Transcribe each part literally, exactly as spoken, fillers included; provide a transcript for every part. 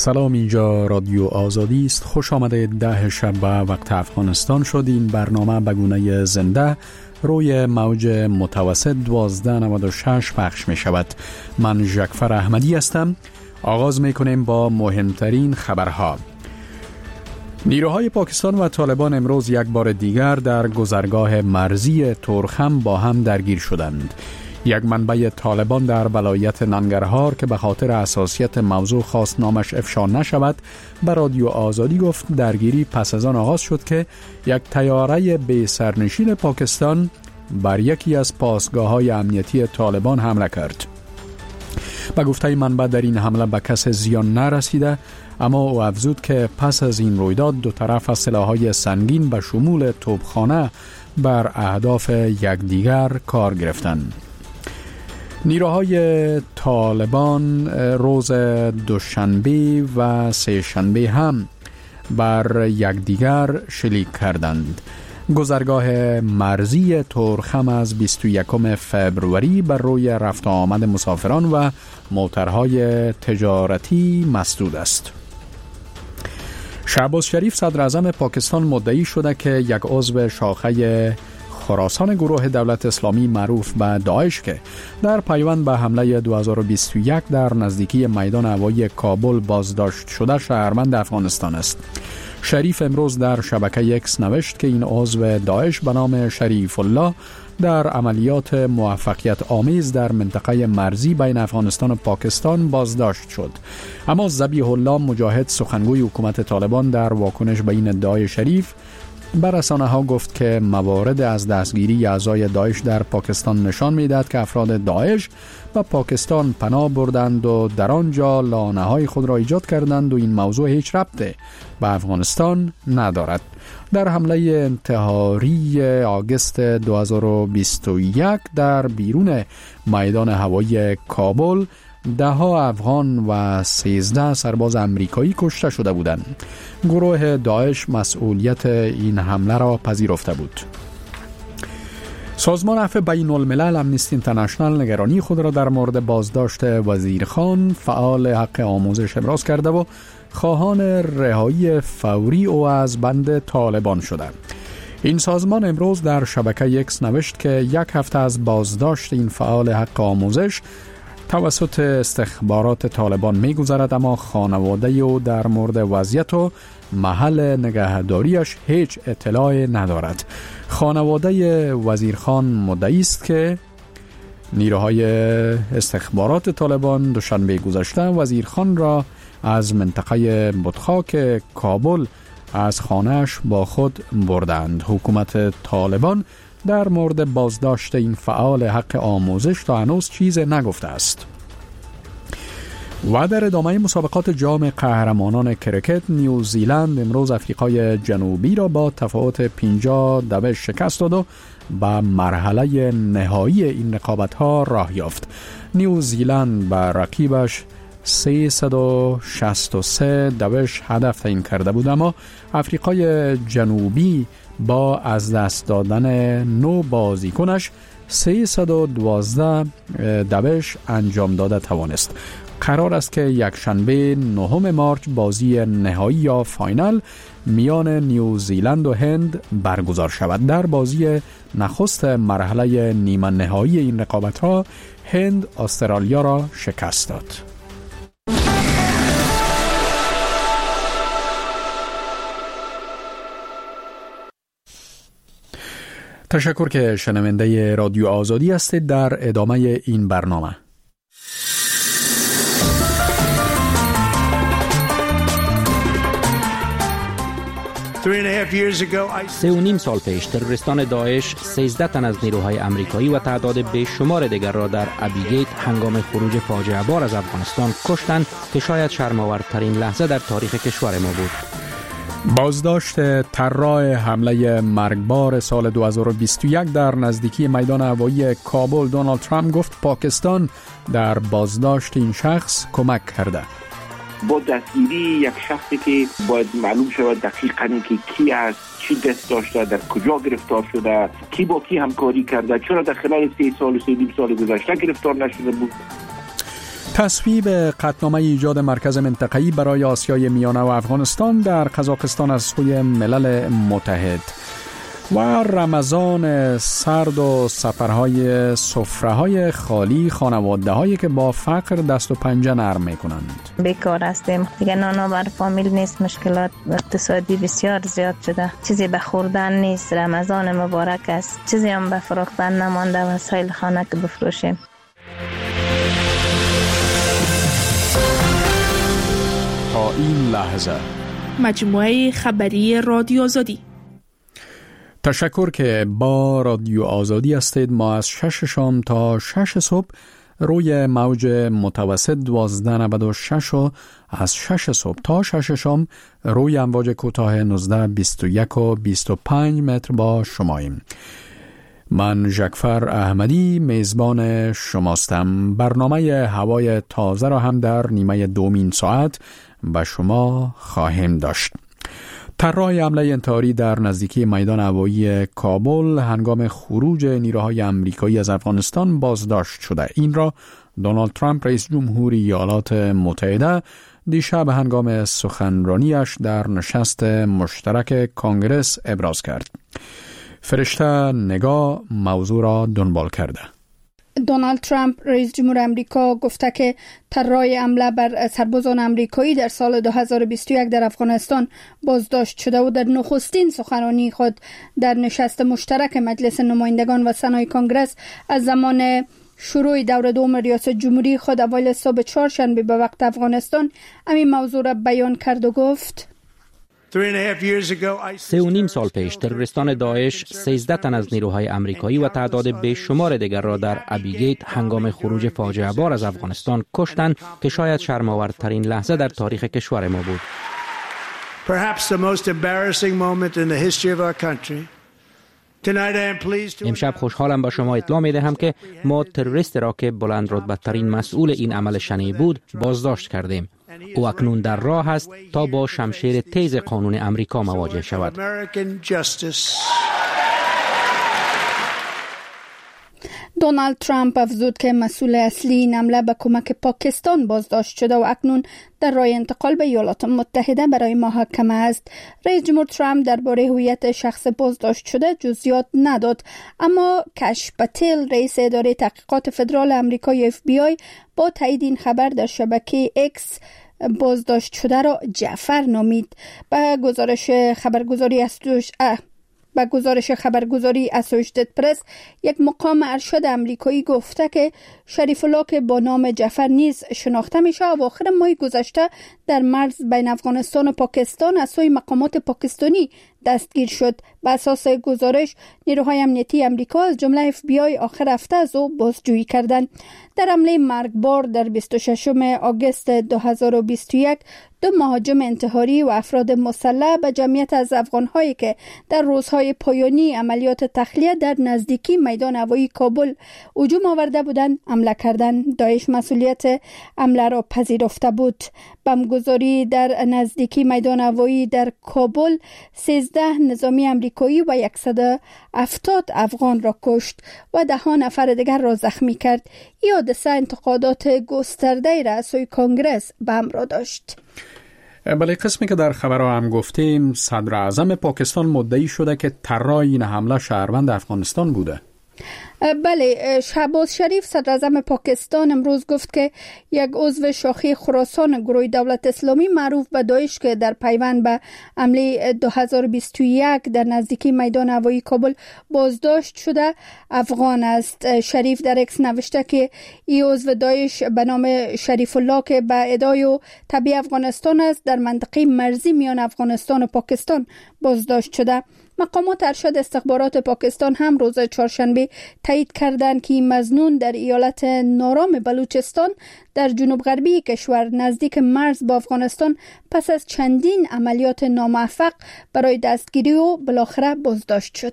سلام، اینجا رادیو آزادی است. خوش آمده. ده شب به وقت افغانستان شد. این برنامه به گونه زنده روی موج متوسط دوازده نود و شش پخش می شود. من ژکفر احمدی هستم. آغاز می کنیم با مهمترین خبرها. نیروهای پاکستان و طالبان امروز یک بار دیگر در گذرگاه مرزی تورخم با هم درگیر شدند. یک منبع طالبان در ولایت ننگرهار که به خاطر حساسیت موضوع خواست نامش افشا نشود به رادیو آزادی گفت درگیری پس از آن آغاز شد که یک طیاره بی سرنشین پاکستان بر یکی از پاسگاه‌های امنیتی طالبان حمله کرد. به گفته منبع در این حمله به کس زیان نرسیده، اما او افزود که پس از این رویداد دو طرف از سلاح‌های سنگین به شمول توپخانه بر اهداف یکدیگر کار گرفتند. نیروهای طالبان روز دوشنبه و سه شنبه هم بر یکدیگر شلیک کردند. گذرگاه مرزی تورخم از بیست و یکم فبروری بر روی رفت آمد مسافران و موترهای تجارتی مسدود است. شهباز شریف صدر اعظم پاکستان مدعی شده که یک عضو شاخه خراسان گروه دولت اسلامی معروف به داعش که در پیوند به حمله دو هزار و بیست و یک در نزدیکی میدان هوایی کابل بازداشت شده شهروند افغانستان است. شریف امروز در شبکه اکس نوشت که این عضو داعش به نام شریف الله در عملیات موفقیت آمیز در منطقه مرزی بین افغانستان و پاکستان بازداشت شد. اما ذبیح الله مجاهد سخنگوی حکومت طالبان در واکنش به این ادعای شریف بر رسانه‌ها گفت که موارد از دستگیری اعضای داعش در پاکستان نشان می‌دهد که افراد داعش به پاکستان پناه بردند و در آنجا لانه‌های خود را ایجاد کردند و این موضوع هیچ ربطی به افغانستان ندارد. در حمله انتحاری آگوست دو هزار و بیست و یک در بیرون میدان هوایی کابل ده ها افغان و سیزده سرباز امریکایی کشته شده بودند. گروه داعش مسئولیت این حمله را پذیرفته بود. سازمان عفو بین الملل امنیستی اینترنشنال نگرانی خود را در مورد بازداشت وزیرخان فعال حق آموزش ابراز کرده و خواهان رهایی فوری او از بند طالبان شده. این سازمان امروز در شبکه اکس نوشت که یک هفته از بازداشت این فعال حق آموزش توسط استخبارات طالبان می‌گذرد، اما خانواده او در مورد وضعیت و محل نگهداریش هیچ اطلاعی ندارد. خانواده وزیرخان مدعی است که نیروهای استخبارات طالبان دوشنبه گذشته وزیرخان را از منطقه بطخاک کابل از خانه‌اش با خود بردند. حکومت طالبان در مورد بازداشت این فعال حق آموزش تا هنوز چیز نگفته است. و در ادامه مسابقات جام قهرمانان کرکت نیوزیلند امروز آفریقای جنوبی را با تفاوت پنجاه دوش شکست داد و به مرحله نهایی این رقابت‌ها راه یافت. نیوزیلند بر رقیبش سیصد و شصت و سه دوش هدف تعیین کرده بود، اما آفریقای جنوبی با از دست دادن نو بازیکنش سیصد و دوازده دوش انجام داده توانست. قرار است که یک شنبه نهم مارچ بازی نهایی یا فاینال میان نیوزیلند و هند برگزار شود. در بازی نخست مرحله نیمه نهایی این رقابت‌ها هند استرالیا را شکست داد. تشکر که شنونده رادیو آزادی هستید. در ادامه این برنامه سه و نیم سال پیش تروریستان داعش سیزده تن از نیروهای امریکایی و تعداد بیشمار دیگر را در ابیگیت هنگام خروج فاجعه بار از افغانستان کشتند که شاید شرم‌آورترین لحظه در تاریخ کشور ما بود. بازداشت طراح حمله مرگبار سال دو هزار و بیست و یک در نزدیکی میدان هوایی کابل دونالد ترامپ گفت پاکستان در بازداشت این شخص کمک کرده. با دستگیری یک شخصی که باید معلوم شود دقیقاً که کی است، چی دست داشته، در کجا گرفتار شده، کی با کی همکاری کرده، چرا در خلال سه سال و سه نیم سال گذشته گرفتار نشده بود. تصویب قطعنامه ایجاد مرکز منطقه‌ای برای آسیای میانه و افغانستان در قزاقستان از سوی ملل متحد و رمضان سرد و سفرهای سفره‌های خالی خانواده‌هایی که با فقر دست و پنجه نرم می‌کنند. بیکار هستیم دیگه، نانا بر فامیل نیست، مشکلات اقتصادی بسیار زیاد شده، چیزی به خوردن نیست، رمضان مبارک است، چیزی هم به فروختن نمانده، وسایل خانه که بفروشیم. تا این لحظه مجموعه خبری رادیو آزادی. تشکر که با رادیو آزادی هستید. ما از شش شام تا شش صبح روی موج متوسط دوازده نود و شش و از شش صبح تا شش شام روی امواج کوتاه نوزده بیست و یک و بیست و پنج متر با شماییم. من ژکفر احمدی میزبان شماستم. برنامه هوای تازه را هم در نیمه دومین ساعت به شما خواهیم داشت. طراح حمله انتحاری در نزدیکی میدان هوایی کابل هنگام خروج نیروهای آمریکایی از افغانستان بازداشت شده. این را دونالد ترامپ رئیس جمهوری ایالات متحده دیشب هنگام سخنرانیش در نشست مشترک کنگرس ابراز کرد. فرشته نگاه موضوع را دنبال کرده. دونالد ترامپ رئیس جمهور امریکا گفته که طراح حمله بر سربازان امریکایی در سال دو هزار و بیست و یک در افغانستان بازداشت شده و در نخستین سخنرانی خود در نشست مشترک مجلس نمایندگان و سنای کنگرس از زمان شروع دور دوم ریاست جمهوری خود اوایل صبح چهارشنبه به وقت افغانستان همین موضوع را بیان کرد و گفت: سه و نیم سال پیش تروریستان داعش سیزده تن از نیروهای آمریکایی و تعداد بیشمار دیگر را در ابیگیت هنگام خروج فاجعه بار از افغانستان کشتند که شاید شرم‌آورترین لحظه در تاریخ کشور ما بود. امشب خوشحالم به شما اطلاع می دهم که ما تروریست را که بلند رتبه ترین مسئول این عمل شنیع بود بازداشت کردیم. او اکنون در راه است تا با شمشیر تیز قانون امریکا مواجه شود. دونالد ترامپ افزود که مسئول اصلی این حمله به کمک پاکستان بازداشت شده و اکنون در راه انتقال به ایالات متحده برای محاکمه است. رئیس جمهور ترامپ درباره هویت شخص بازداشت شده جزئیات نداد، اما کش پتیل رئیس اداره تحقیقات فدرال آمریکای اف بی آی با تایید این خبر در شبکه اکس بازداشت شده را جعفر نامید. به گزارش خبرگزاری استوش با گزارش خبرگزاری اسوشیتد پرس، یک مقام ارشد امریکایی گفته که شریف الله که با نام جعفر نیز شناخته میشه اواخر ماه گذشته در مرز بین افغانستان و پاکستان از سوی مقامات پاکستانی دستگیر شد. بر اساس گزارش نیروهای امنیتی امریکا از جمله اف بی آی آخر هفته از او بازجویی کردند. در حمله مرگبار در بیست و ششم آگوست دو هزار و بیست و یک دو مهاجم انتحاری و افراد مسلح به جمعیت از افغان‌هایی که در روزهای پایانی عملیات تخلیه در نزدیکی میدان هوایی کابل هجوم آورده بودند حمله کردند. داعش مسئولیت حمله را پذیرفته بود. بمبگذاری در نزدیکی میدان هوایی در کابل سیزده نظامی امریکایی و صد و هفتاد افغان را کشت و ده ها نفر دیگر را زخمی کرد. این حادثه انتقادات گسترده را از سوی کنگرس به همراه داشت. بله، قسمی که در خبرها هم گفتیم، صدر اعظم پاکستان مدعی شده که طراح این حمله شهروند افغانستان بوده. بله، شهباز شریف صدر اعظم پاکستان امروز گفت که یک عضو شاخه خراسان گروه دولت اسلامی معروف به داعش که در پیوند به حمله دو هزار و بیست و یک در نزدیکی میدان هوایی کابل بازداشت شده افغان است. شریف در اکس نوشته که این عضو داعش به نام شریف الله که به ادعای و تبع افغانستان است در منطقه مرزی میان افغانستان و پاکستان بازداشت شده. مقامات ارشد استخبارات پاکستان هم روز چهارشنبه تایید کردند که این مظنون در ایالت نارام بلوچستان در جنوب غربی کشور نزدیک مرز با افغانستان پس از چندین عملیات ناموفق برای دستگیری و بالاخره بازداشت شد.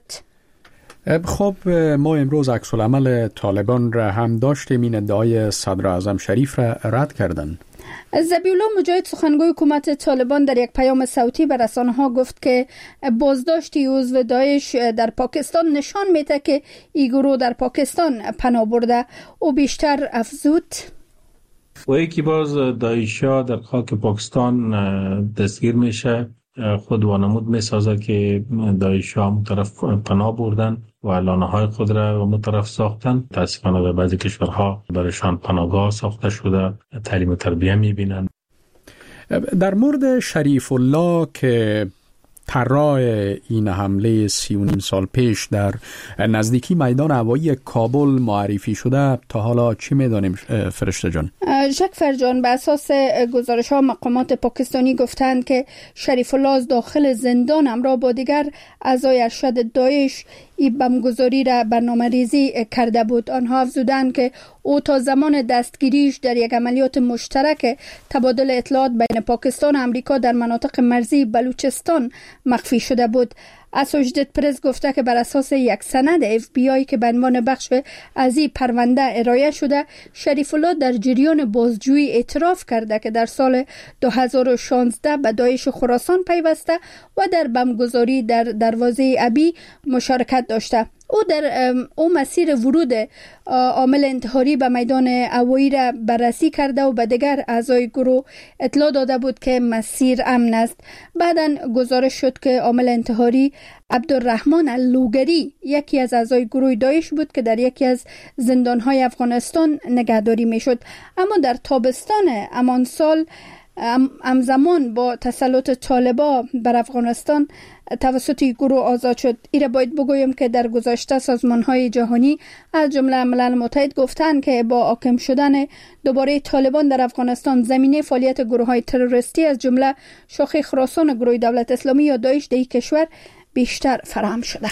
خب، ما امروز عکس العمل طالبان را هم داشتیم. این ادعای صدر اعظم شریف را رد کردند. ذبیح الله مجاهد سخنگوی حکومت طالبان در یک پیام صوتی به رسانه‌ها گفت که بازداشت عضو داعش در پاکستان نشان میده که این گروه در پاکستان پناه برده. او بیشتر افزود: و یکی باز داعش‌ها در خاک پاکستان دستگیر میشه، خود وانمود میسازه که داعش‌ها هم طرف پناه بردن و لانه های خود را و مطرف ساختن. تاسفانه در بعضی کشورها برایشان پناهگاه ساخته شده، تعلیم و تربیه میبینن. در مورد شریف الله که طراح این حمله سی و نیم سال پیش در نزدیکی میدان هوایی کابل معرفی شده، تا حالا چی میدانیم فرشته جان؟ ژکفر جان، به اساس گزارش ها مقامات پاکستانی گفتند که شریف الله از داخل زندان همراه با دیگر اعضای ارشد داعش این بمبگذاری را برنامه ریزی کرده بود. آنها افزودند که او تا زمان دستگیریش در یک عملیات مشترک تبادل اطلاعات بین پاکستان و امریکا در مناطق مرزی بلوچستان مخفی شده بود. اسوشیتد پرس گفته که بر اساس یک سند اف بی آی که به عنوان بخش از این پرونده ارائه شده، شریف الله در جریان بازجویی اعتراف کرده که در سال دو هزار و شانزده به داعش خراسان پیوسته و در بمبگذاری در دروازه ابی مشارکت داشته. او در او مسیر ورود عامل انتحاری به میدان هوایی را بررسی کرده و به دیگر اعضای گروه اطلاع داده بود که مسیر امن است. بعداً گزارش شد که عامل انتحاری عبدالرحمن اللوگری یکی از اعضای گروه داعش بود که در یکی از زندانهای افغانستان نگهداری می شد، اما در تابستان همان سال همزمان با تسلط طالبا بر افغانستان توسط گروه آزاد شد. ایره باید بگویم که در گذشته سازمان‌های جهانی از جمله ملل متحد گفتند که با حاکم شدن دوباره طالبان در افغانستان زمینه فعالیت گروه‌های تروریستی از جمله شاخه خراسان گروه دولت اسلامی یا داعش در این کشور بیشتر فراهم شده.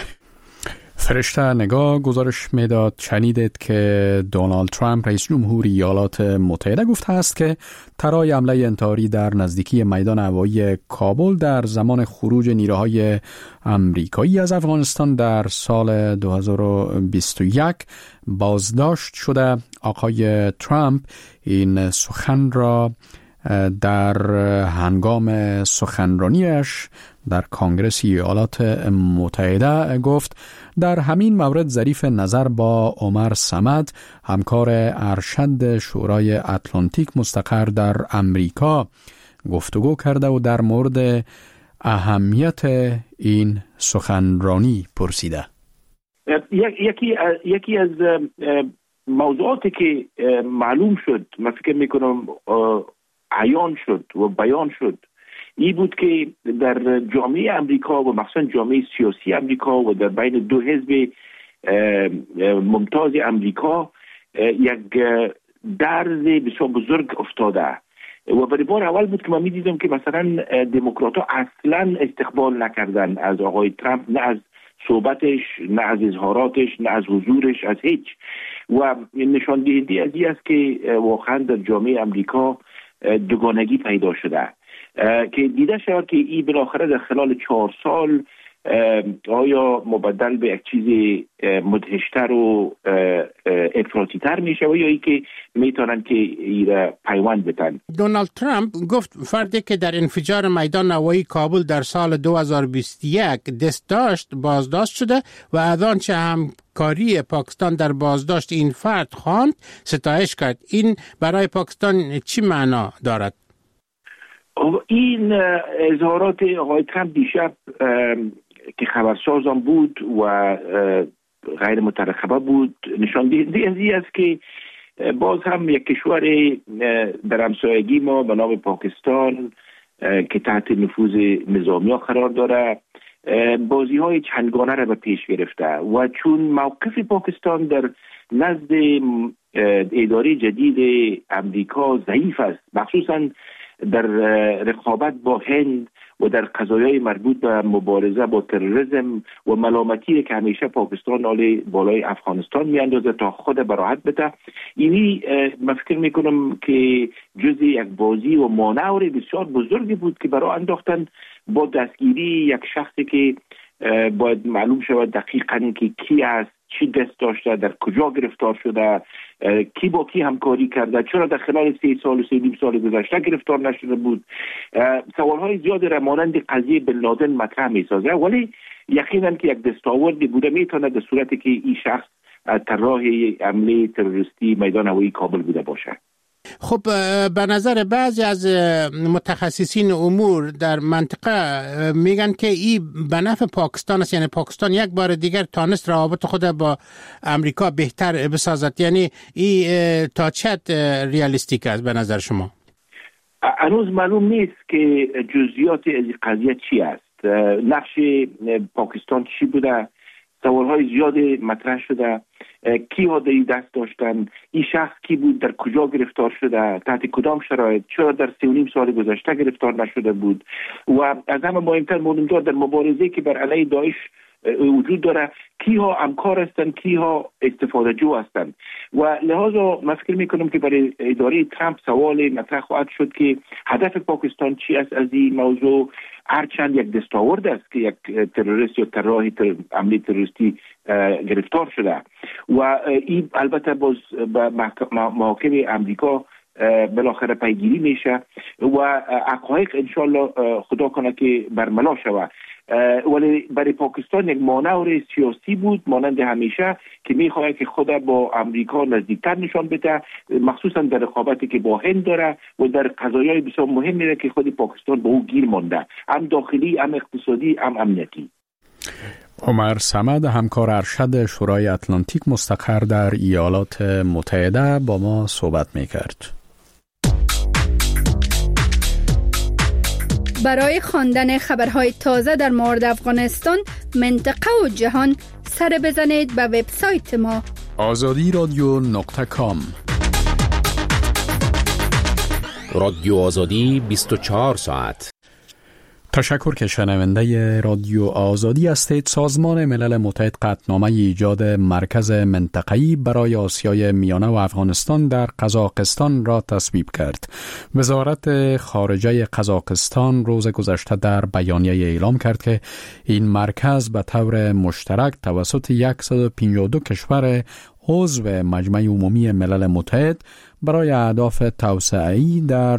فرشته نگاه گزارش میداد شنیدید که دونالد ترامپ رئیس جمهور ایالات متحده گفته است که طرح حمله انتحاری در نزدیکی میدان هوایی کابل در زمان خروج نیروهای امریکایی از افغانستان در سال دو هزار و بیست و یک بازداشت شده. آقای ترامپ این سخن را در هنگام سخنرانیش در کنگره ایالات متحده گفت. در همین مورد ظریف نظر با عمر صمد، همکار ارشد شورای اتلانتیک مستقر در امریکا، گفتگو کرده و در مورد اهمیت این سخنرانی پرسیده. یکی یکی از موضوعاتی که معلوم شد، من فکر میکنم عیان شد و بیان شد، این بود که در جامعه امریکا و مخصوصا جامعه سیاسی امریکا و در بین دو حزب ممتاز امریکا یک درز بسیار بزرگ افتاده و برای بار اول بود که من می‌دیدم که مثلا دموکرات ها اصلا استقبال نکردن از آقای ترامپ، نه از صحبتش، نه از اظهاراتش، نه از حضورش، از هیچ. و نشان دهنده از این است که واقعا در جامعه امریکا دوگانگی پیدا شده که دیده شود که این بالاخره در خلال چهار سال آیا مبدل به یک چیز مدهشتر و افراطی‌تر میشه و یا ای که میتونن که این پیوند بتن. دونالد ترامپ گفت فردی که در انفجار میدان هوایی کابل در سال دو هزار و بیست و یک دست داشت بازداشت شده و از آنچه همکاری پاکستان در بازداشت این فرد خواند ستایش کرد. این برای پاکستان چی معنا دارد؟ این اظهارات آقای ترامپ دیشب که خبرسازم بود و غیر مترقبه بود نشان دهنده از این است که باز هم یک کشور در همسایگی ما به نام پاکستان که تحت نفوذ نظامی قرار داره بازی های چندگانه را به پیش گرفته و چون موقف پاکستان در نزد اداره جدید امریکا ضعیف است، مخصوصا در رقابت با هند و در قضایای مربوط به مبارزه با تروریسم و ملامتی که همیشه پاکستان علی بالای افغانستان میاندازه تا خود براحت بده، اینی من فکر میکنم که جزء یک بازی و مانور بسیار بزرگی بود که برای انداختن با دستگیری یک شخصی که باید معلوم شود دقیقاً که کی است، چی دست داشته، در کجا گرفتار شده، کی با کی همکاری کرده، چرا در خلال سه سال و سه نیم سال گذشته گرفتار نشده بود. سوالهای زیادی را مانند قضیه بن لادن مطرح می‌سازه، ولی یقینا که یک دستاوردی بوده میتونه در صورتی که این شخص طراح حمله تروریستی میدان هوایی کابل بوده باشه. خب به نظر بعضی از متخصصین امور در منطقه میگن که این به نفع پاکستان است، یعنی پاکستان یک بار دیگر تانست روابط خود با امریکا بهتر بسازد. یعنی این تا چت ریالیستیک است به نظر شما؟ هنوز معلوم نیست که جزئیات از قضیه چی است. نقش پاکستان چی بوده؟ سوالهای زیاد مطرح شده. کی ها در دست داشتن؟ این شخص کی بود؟ در کجا گرفتار شده؟ تحت کدام شرایط؟ چرا در سه و نیم سال گذشته گرفتار نشده بود؟ و از همه مهمتر مهمتر در مبارزه که بر علیه داعش وجود داره، کی ها همکار هستند، کی ها استفاده جو هستند. و لحاظا من فکر میکنم که برای اداره ترامپ سوال مطرح خواهد شد که هدف پاکستان چی است از این موضوع. هرچند یک دستاورد است که یک تروریست یا طراح عملی تروریستی گرفتار شده و این البته باز به محاکم امریکا بالاخره پیگیری میشه و حقایق انشالله خدا کنه که برملا شود. ولی برای پاکستان یک مانور سیاسی بود مانند همیشه که میخواد که خود با امریکا نزدیکتر نشان بده، مخصوصا در رقابتی که با هند داره و در قضایای بسیار مهمی که خود پاکستان با او گیر مانده، هم داخلی هم اقتصادی هم امنیتی. عمر صمد، همکار ارشد شورای اتلانتیک مستقر در ایالات متحده، با ما صحبت میکرد. برای خواندن خبرهای تازه در مورد افغانستان، منطقه و جهان، سر بزنید به وبسایت ما آزادی رادیو نقطه کام. رادیو آزادی بیست و چهار ساعت. تشکر که شنونده رادیو آزادی هستید. سازمان ملل متحد قطعنامه ایجاد مرکز منطقه‌ای برای آسیای میانه و افغانستان در قزاقستان را تصویب کرد. وزارت خارجه قزاقستان روز گذشته در بیانیه اعلام کرد که این مرکز به طور مشترک توسط صد و پنجاه و دو کشور عضو مجمع عمومی ملل متحد برای اهداف توسعه‌ای در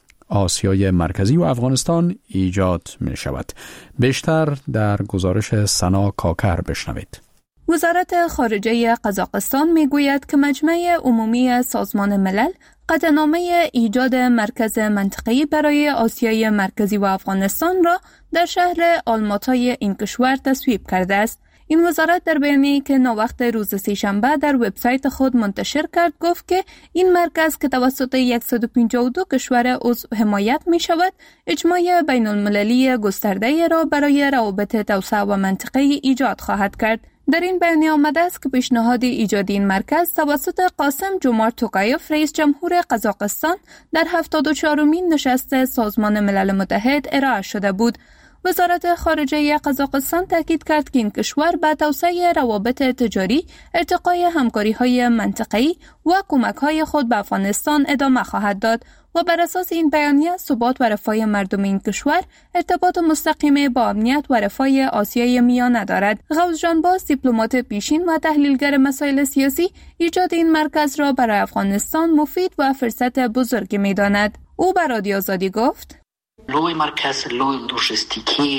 آسیای مرکزی و افغانستان ایجاد می شود. بیشتر در گزارش سنا کاکر بشنوید. وزارت خارجه قزاقستان می گوید که مجمع عمومی سازمان ملل قطعنامه ایجاد مرکز منطقه‌ای برای آسیای مرکزی و افغانستان را در شهر آلماتای این کشور تصویب کرده است. این وزارت در بیانیه‌ای که ناوقت روز سه‌شنبه در وبسایت خود منتشر کرد گفت که این مرکز که توسط صد و پنجاه و دو کشور عضو حمایت می شود، اجماع بین المللی گسترده را برای روابط توسعه و منطقه‌ای ایجاد خواهد کرد. در این بیانیه آمده است که پیشنهاد ایجاد این مرکز توسط قاسم جومارت توکایف رئیس جمهور قزاقستان در هفتاد و چهارمین نشست سازمان ملل متحد ارائه شده بود. وزارت خارجه قزاقستان تاکید کرد که این کشور به توسعه روابط تجاری، ارتقای همکاری‌های منطقه‌ای و کمک‌های خود به افغانستان ادامه خواهد داد و بر اساس این بیانیه ثبات و رفاه مردم این کشور ارتباط مستقیم با امنیت و رفاه آسیای میانه دارد. غوث جانباز، دیپلمات پیشین و تحلیلگر مسائل سیاسی، ایجاد این مرکز را برای افغانستان مفید و فرصت بزرگی می‌داند. او به رادیو آزادی گفت: لوی مرکز، لوی لوجستیکی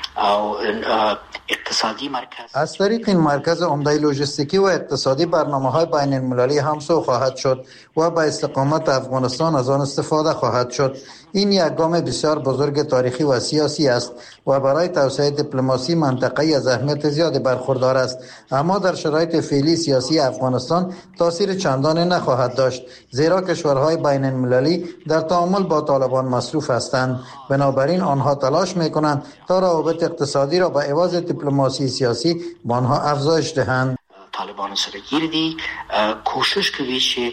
او اقتصادی مرکز. از طریق این مرکز عمده لوجستیکی و اقتصادی برنامه‌های بین المللی همسو خواهد شد و به استقامت افغانستان از آن استفاده خواهد شد. این یک گام بسیار بزرگ تاریخی و سیاسی است و برای توسعه دیپلماسی منطقه‌ای از اهمیت زیادی برخوردار است، اما در شرایط فعلی سیاسی افغانستان تاثیر چندانی نخواهد داشت، زیرا کشورهای بین المللی در تعامل با طالبان مصروف هستند. بنابراین آنها تلاش می‌کنند تا روابط اقتصادی را به عوض دیپلماسی سیاسی با آنها افزایش دهند. طالبان سره گیردی کوشش کوي چې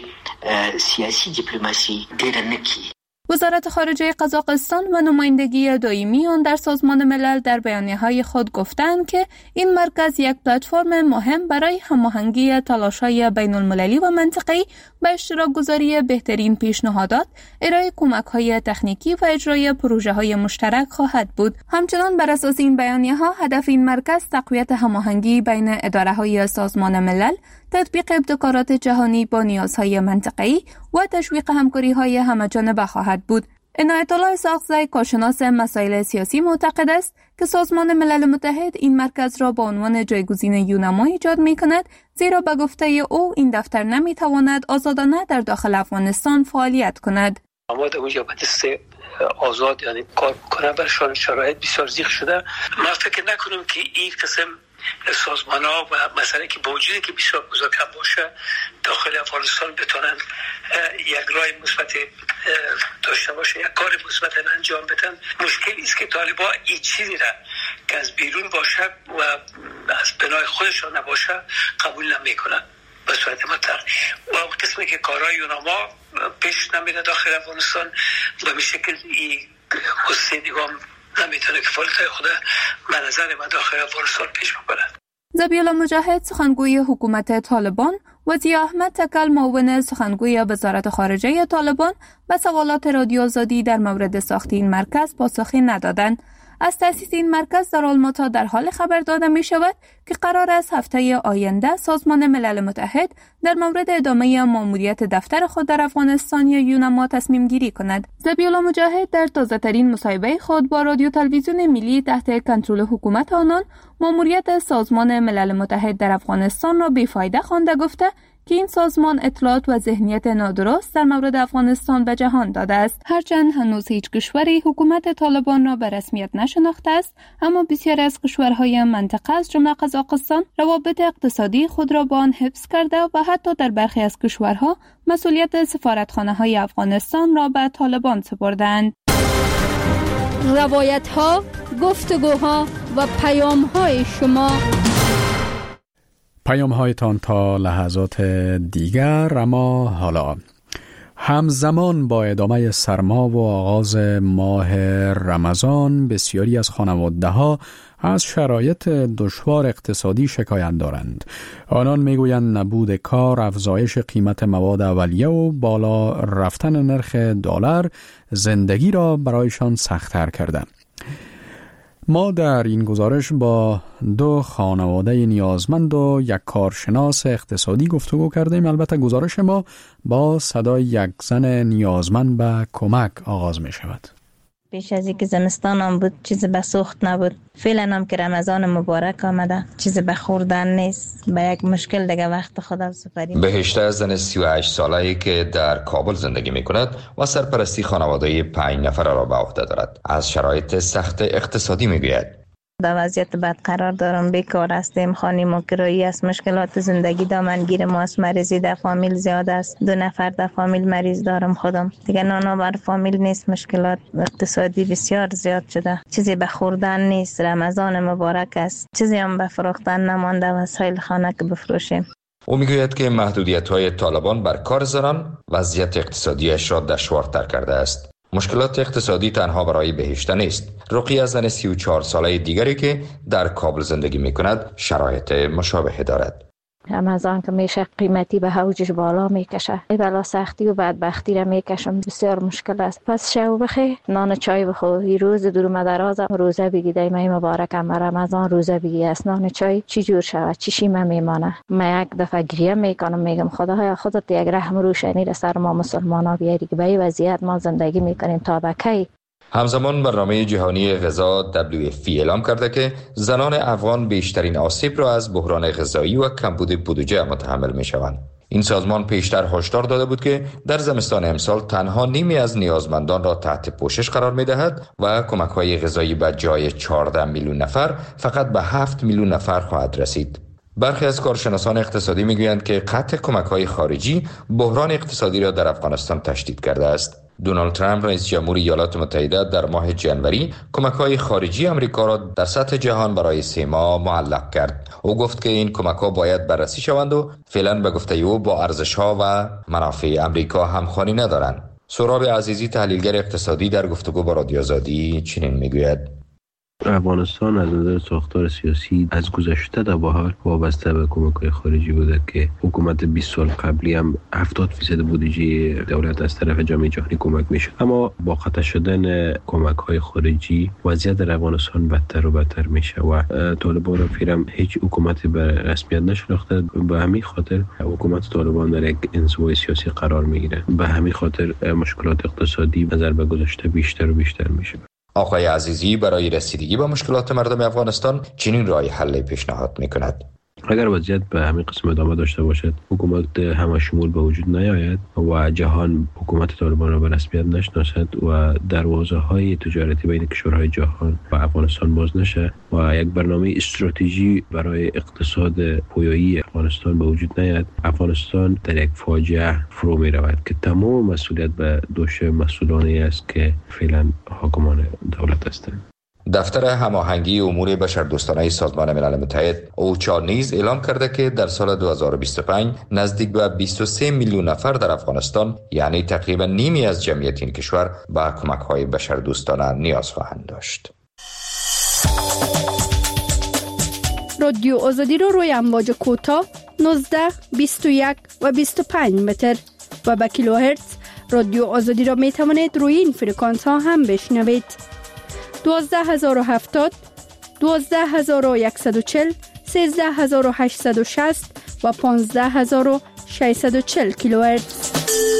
سیاسی دیپلماسی ډیر نکي. وزارت خارجه قزاقستان و نمایندگی دائمی آن در سازمان ملل در بیانیه‌های خود گفتند که این مرکز یک پلتفرم مهم برای هماهنگی تلاش‌های بین‌المللی و منطقه‌ای به اشتراک گذاری بهترین پیشنهادات، ارائه کمک‌های تکنیکی و اجرای پروژه‌های مشترک خواهد بود. همچنان بر اساس این بیانیه‌ها هدف این مرکز تقویت هماهنگی بین اداره‌های سازمان ملل، تطبیق ابتکارات جهانی با نیازهای منطقه‌ای و تشویق همکاری‌های همه‌جانبه خواهد بود. عنایت الله اسحاقزی، کارشناس مسائل سیاسی، معتقد است که سازمان ملل متحد این مرکز را با عنوان جایگزین یونما ایجاد می‌کند، زیرا به گفته او این دفتر نمیتواند آزادانه در داخل افغانستان فعالیت کند. اما در اونجا به دست آزاد یعنی کار کنه برشان شرایط بسیار زیق شده. ما فکر نکنم که این قسم سازمان ها و مسئله که با وجودی که بسیار بزرگ باشه داخل افغانستان بتونن یک راه مثبت داشته باشه، یک کار مثبت انجام بدن. مشکل است که طالبا این چیزی را که از بیرون باشه و از بنای خودشان نباشه قبول نمیکنن به صورت مطلق. و قسمی که کارهای اونها پیش نمیره داخل افغانستان و به شکل این قصه دیگه نمیتونه کفالت خود به نظر من داخل افغانستان پیش ببرد. ذبیحالله مجاهد سخنگوی حکومت طالبان و ضیاء احمد تکل معاون سخنگوی وزارت خارجه طالبان به سوالات رادیو آزادی در مورد ساخت این مرکز پاسخی ندادند. از تأسیس این مرکز در آلماتا در حال خبر داده می شود که قرار است هفته آینده سازمان ملل متحد در مورد ادامه ماموریت دفتر خود در افغانستان یا یونما تصمیم گیری کند. ذبیحالله مجاهد در تازه ترین مصاحبه خود با رادیو تلویزیون ملی تحت کنترل حکومت آنان ماموریت سازمان ملل متحد در افغانستان را بیفایده خوانده گفته که این سازمان اطلاعات و ذهنیت نادرست در مورد افغانستان به جهان داده است. هرچند هنوز هیچ کشوری حکومت طالبان را به رسمیت نشناخته است، اما بسیاری از کشورهای منطقه از جمله قزاقستان روابط اقتصادی خود را با آن حفظ کرده و حتی در برخی از کشورها مسئولیت سفارتخانه‌های افغانستان را به طالبان سپردند. روایت‌ها، گفتگوها و پیام‌های شما. پیام هایتان تا لحظات دیگر. اما حالا همزمان با ادامه سرما و آغاز ماه رمضان بسیاری از خانواده ها از شرایط دشوار اقتصادی شکایت دارند. آنان میگویند نبود کار، افزایش قیمت مواد اولیه و بالا رفتن نرخ دلار زندگی را برایشان سخت‌تر کرده. ما در این گزارش با دو خانواده نیازمند و یک کارشناس اقتصادی گفتگو کردیم. البته گزارش ما با صدای یک زن نیازمند به کمک آغاز می شود. پیش از اینکه زمستان هم بود چیز به سوخت نبود. فعلا هم که رمضان مبارک آمده چیز به خوردن نیست. به یک مشکل دیگه وقت خدا سپاریم. بهشته زن سی و هشت ساله‌ای که در کابل زندگی می‌کند و سرپرستی خانواده پنج نفره را به عهده دارد از شرایط سخت اقتصادی میگوید. در وضعیت بد قرار دارم، بیکار هستیم، خانه ما کرایی است، مشکلات زندگی دامنگیر ما است، مریضی در فامیل زیاد است، دو نفر در فامیل مریض دارم خودم، دیگه نانا بر فامیل نیست، مشکلات اقتصادی بسیار زیاد شده، چیزی به خوردن نیست، رمضان مبارک است، چیزی هم به فروختن نمانده، وسایل خانه که بفروشیم. او میگوید که محدودیت‌های طالبان بر کار زنان وضعیت اقتصادیش را دشوارتر کرده است. مشکلات اقتصادی تنها برای بهشته نیست. رقیه زن سی و چهار ساله دیگری که در کابل زندگی می کند شرایط مشابه دارد. رمضان که میشه قیمتی به اوجش بالا میکشه، ای بلا سختی و بدبختی را میکشم، بسیار مشکل است. پس شب بخیر، نان چای بخور، این روز دور درازم روزه بگی، دای مبارکم رمضان روزه بگی است، نان چای چی جور شود، چی شیمه میمانه. من یک دفعه گریه میکنم، میگم خدایا خودت یک رحم روشنی را سر ما مسلمانا بیاری که به این وضعیت ما زندگی میکنیم تا به کی. همزمان برنامه جهانی غذا دبلیو اف پی اعلام کرده که زنان افغان بیشترین آسیب را از بحران غذایی و کمبود بودجه متحمل می شوند. این سازمان پیشتر هشدار داده بود که در زمستان امسال تنها نیمی از نیازمندان را تحت پوشش قرار می دهد و کمک‌های غذایی به جای چهارده میلیون نفر فقط به هفت میلیون نفر خواهد رسید. برخی از کارشناسان اقتصادی می گویند که قطع کمک‌های خارجی بحران اقتصادی را در افغانستان تشدید کرده است. دونالد ترامپ رئیس جمهور ایالات متحده در ماه ژانویه کمک‌های خارجی آمریکا را در سطح جهان برای سه ماه معلق کرد. او گفت که این کمک‌ها باید بررسی شوند و فعلا به گفته او با ارزش‌ها و منافع آمریکا همخوانی ندارند. سهراب عزیزی تحلیلگر اقتصادی در گفتگو با رادیو آزادی چنین میگوید: افغانستان از نظر ساختار سیاسی از گذشته تا به حال وابسته به کمک‌های خارجی بوده که حکومت بیست سال قبلی هم هفتاد درصد بودجه دولت از طرف جامعه جهانی کمک میشه، اما با قطع شدن کمک‌های خارجی وضعیت در افغانستان بدتر و بدتر میشه و طالبان را فیرم هیچ حکومتی به رسمیت نشناخته. به همین خاطر حکومت طالبان در یک انزوای سیاسی قرار میگیره، به همین خاطر مشکلات اقتصادی نظر به گذشته بیشتر و بیشتر میشه. آقای عزیزی برای رسیدگی به مشکلات مردم افغانستان چنین راه حل پیشنهاد می‌کند. اگر وضعیت به همین قسم ادامه داشته باشد، حکومت همشمول به وجود نیاید و جهان حکومت طالبان را به رسمیت نشناسد و دروازه های تجارتی بین کشورهای جهان و افغانستان باز نشه و یک برنامه استراتژی برای اقتصاد پویایی افغانستان به وجود نیاید، افغانستان در یک فاجعه فرو می رود که تمام مسئولیت به دوش مسئولانی است که فعلا حاکمان دولت هستند. دفتر هماهنگی امور بشردوستانه سازمان ملل متحد اوچا نیز اعلام کرده که در سال دو هزار و بیست و پنج نزدیک به بیست و سه میلیون نفر در افغانستان، یعنی تقریبا نیمی از جمعیت این کشور، به کمک‌های بشردوستانه نیاز خواهند داشت. رادیو آزادی رو روی امواج کوتاه نوزده، بیست و یک و بیست و پنج متر و با کیلوهرتز رادیو آزادی را می توانید روی این فرکانس ها هم بشنوید. دوازده هزار و هفتاد، دوازده هزار و صد و چهل، سیزده هزار و هشتصد و شصت و پانزده هزار و ششصد و چهل کیلوهرتز.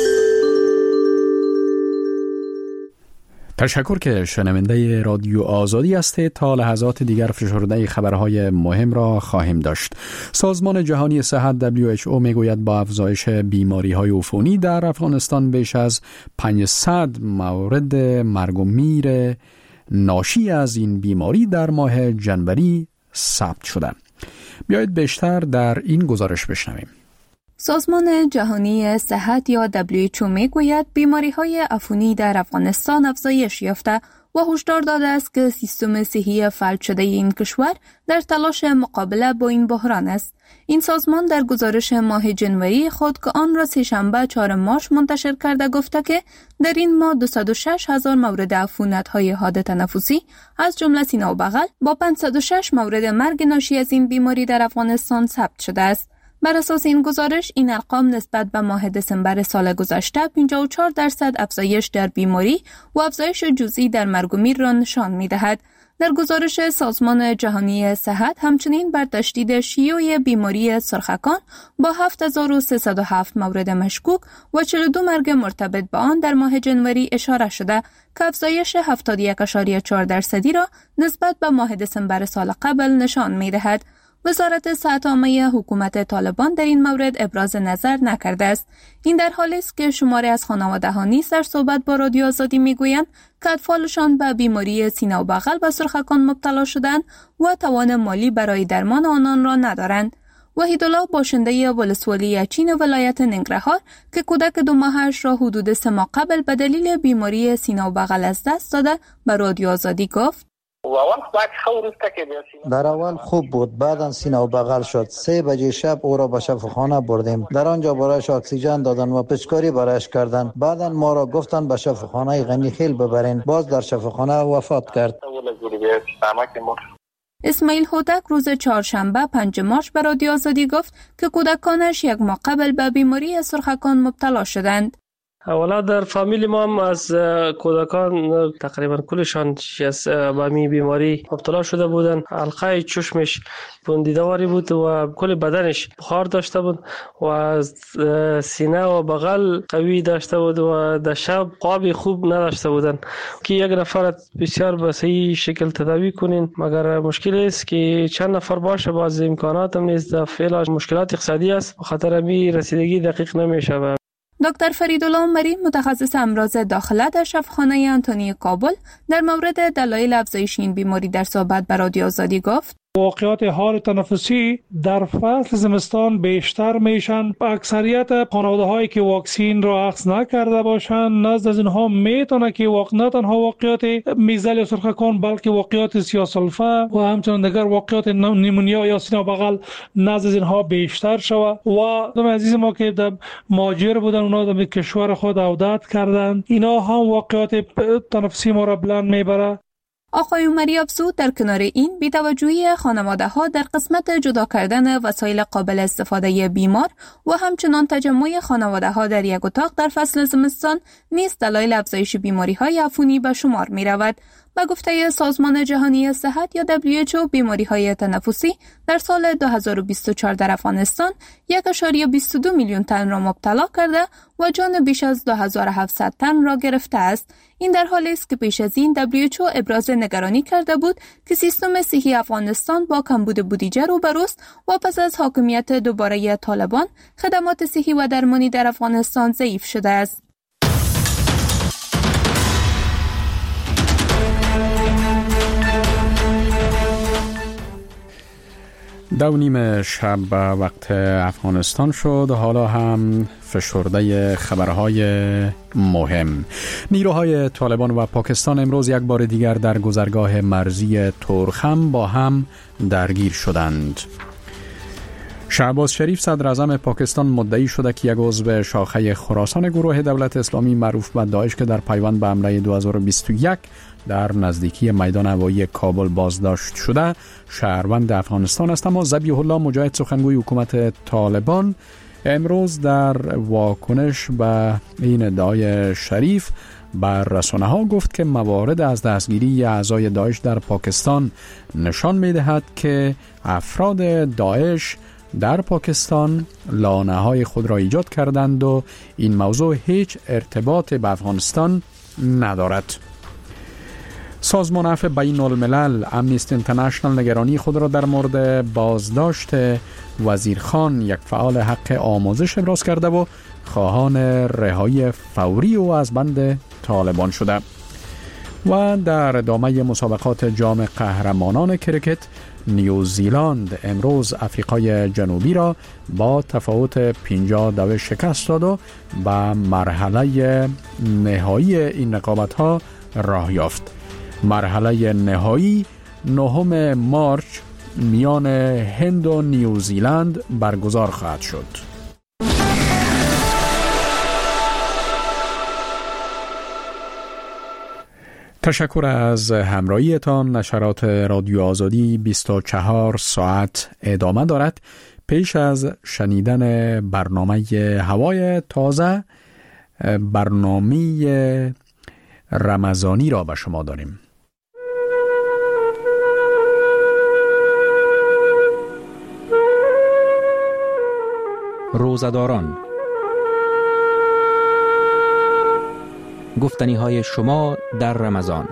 تشکر که شنونده رادیو آزادی هستید. تا لحظات دیگر فشرده خبرهای مهم را خواهیم داشت. سازمان جهانی صحت دبلیو اچ او میگوید با افزایش بیماری های عفونی در افغانستان بیش از پانصد مورد مرگ و میر ناشی از این بیماری در ماه جنوری ثبت شده. بیایید بیشتر در این گزارش بشنویم. سازمان جهانی صحت یا دبلیو اچ او میگوید بیماری‌های عفونی در افغانستان افزایش یافته و هشدار داده است که سیستم صحی فلج شده این کشور در تلاش مقابله با این بحران است. این سازمان در گزارش ماه جنوری خود که آن را سه‌شنبه چهارم مارس منتشر کرده گفته که در این ماه دویست و شش هزار مورد عفونت‌های حاد تنفسی از جمله سینه و بغل با پانصد و شش مورد مرگ ناشی از این بیماری در افغانستان ثبت شده است. بر اساس این گزارش، این ارقام نسبت به ماه دسامبر سال گذشته پنجاه و چهار درصد افزایش در بیماری و افزایش جزئی در مرگ و میر را نشان می‌دهد. در گزارش سازمان جهانی صحت همچنین بر تشدید شیوع بیماری سرخکان با هفت هزار و سیصد و هفت مورد مشکوک و چهل و دو مرگ مرتبط با آن در ماه جنوری اشاره شده که افزایش هفتاد و یک ممیز چهار درصدی را نسبت به ماه دسامبر سال قبل نشان می‌دهد. وزارت صحت عامه حکومت طالبان در این مورد ابراز نظر نکرده است. این در حالی است که شماری از خانواده‌ها نیز در صحبت با رادیو آزادی میگویند که اطفالشان به بیماری سینه و بغل و سرخکان مبتلا شدند و توان مالی برای درمان آنان را ندارند. وحیدالله باشنده ولسوالی چین ولایت ننگرهار که کودک دو ماهش را حدود سه ماه قبل به دلیل بیماری سینه و بغل از دست داده به رادیو آزادی گفت: در اول خوب بود، بعداً سینه و بغل شد. سه بجه شب او را به شفاخانه بردیم. در آنجا برایش اکسیژن دادن و پچکاری برایش کردند. بعداً ما را گفتند به شفاخانه غنی خیل ببرین. باز در شفاخانه وفات کرد. اسماعیل هودک روز چهارشنبه پنجم مارس به رادیو آزادی گفت که کودکانش یک ماه قبل به بیماری سرخکان مبتلا شدند. اولا در فامیل ما هم از کودکان تقریبا کلشان از به بیماری مبتلا شده بودن. حلقه چشمش بندیدواری بود و کل بدنش بخار داشته بود و سینه و بغل قوی داشته بود و در شب خواب خوب نداشته بودن که یک نفر بسیار به صحیح شکل تداوی کنین، مگر مشکل است که چند نفر باشه باز امکانات هم نیست. در فعل مشکلات اقتصادی است، بخاطر امی رسیدگی دقیق نمیشه. دکتر فریدالله عمری متخصص امراض داخله در شفاخانه انتونی کابل در مورد دلایل افزایش این بیماری در صحبت با رادیو آزادی گفت: واقعات حاد تنفسی در فصل زمستان بیشتر میشن. اکثریت خانواده هایی که واکسین را اخذ نکرده باشند، نزد از اینها میتونه که واقع نه تنها واقعات میزل یا سرخکان بلکه واقعات سیاه‌سلفه و همچنین دیگر واقعات نیمونیا یا سینه و بغل نزد از اینها بیشتر شود. و دوستان عزیز ما که در مهاجر بودن، اونا در کشور خود عودت کردن، اینا هم واقعات تنفسی ما را بلند میبره. آقای عمری افزود در کنار این بی‌توجهی خانواده‌ها در قسمت جدا کردن وسایل قابل استفاده بیمار و همچنان تجمع خانواده‌ها در یک اتاق در فصل زمستان نیز دلایل افزایش بیماری‌های عفونی به شمار می‌رود. به گفته سازمان جهانی صحت یا دبلیو اچ او بیماری‌های تنفسی در سال دو هزار و بیست و چهار در افغانستان یک ممیز بیست و دو میلیون تن را مبتلا کرده و جان بیش از دو هزار و هفتصد تن را گرفته است. این در حالی است که پیش از این دبلیو اچ او ابراز نگرانی کرده بود که سیستم صحی افغانستان با کمبود بودجه روبروست و پس از حاکمیت دوباره طالبان خدمات صحی و درمانی در افغانستان ضعیف شده است. دو نیم شب به وقت افغانستان شد. حالا هم فشرده خبرهای مهم. نیروهای طالبان و پاکستان امروز یک بار دیگر در گذرگاه مرزی تورخم با هم درگیر شدند. شهباز شریف صدر اعظم پاکستان مدعی شده که یک عضو شاخه خراسان گروه دولت اسلامی معروف به داعش که در پیوند به حمله دو هزار و بیست و یک در نزدیکی میدان هوایی کابل بازداشت شده شهروند افغانستان است. اما ذبیح الله مجاهد سخنگوی حکومت طالبان امروز در واکنش به این ادعای شریف بر رسانه ها گفت که موارد از دستگیری اعضای داعش در پاکستان نشان می دهد که افراد داعش در پاکستان لانه های خود را ایجاد کردند و این موضوع هیچ ارتباط به افغانستان ندارد. سازمان عفو بین الملل امنیستی اینترنشنال نگرانی خود را در مورد بازداشت وزیرخان یک فعال حق آموزش ابراز کرده و خواهان رهایی فوری او از بند طالبان شده. و در ادامه مسابقات جام قهرمانان کرکت نیوزیلند امروز افریقای جنوبی را با تفاوت پنجاه دو شکست داد و به مرحله نهایی این رقابت‌ها راه یافت. مرحله نهایی نهم مارچ میان هند و نیوزیلند برگزار خواهد شد. تشکر از همراهیتان. نشرات رادیو آزادی بیست و چهار ساعت ادامه دارد. پیش از شنیدن برنامه هوای تازه برنامه رمضانی را به شما داریم. روزداران، گفتنی های شما در رمضان.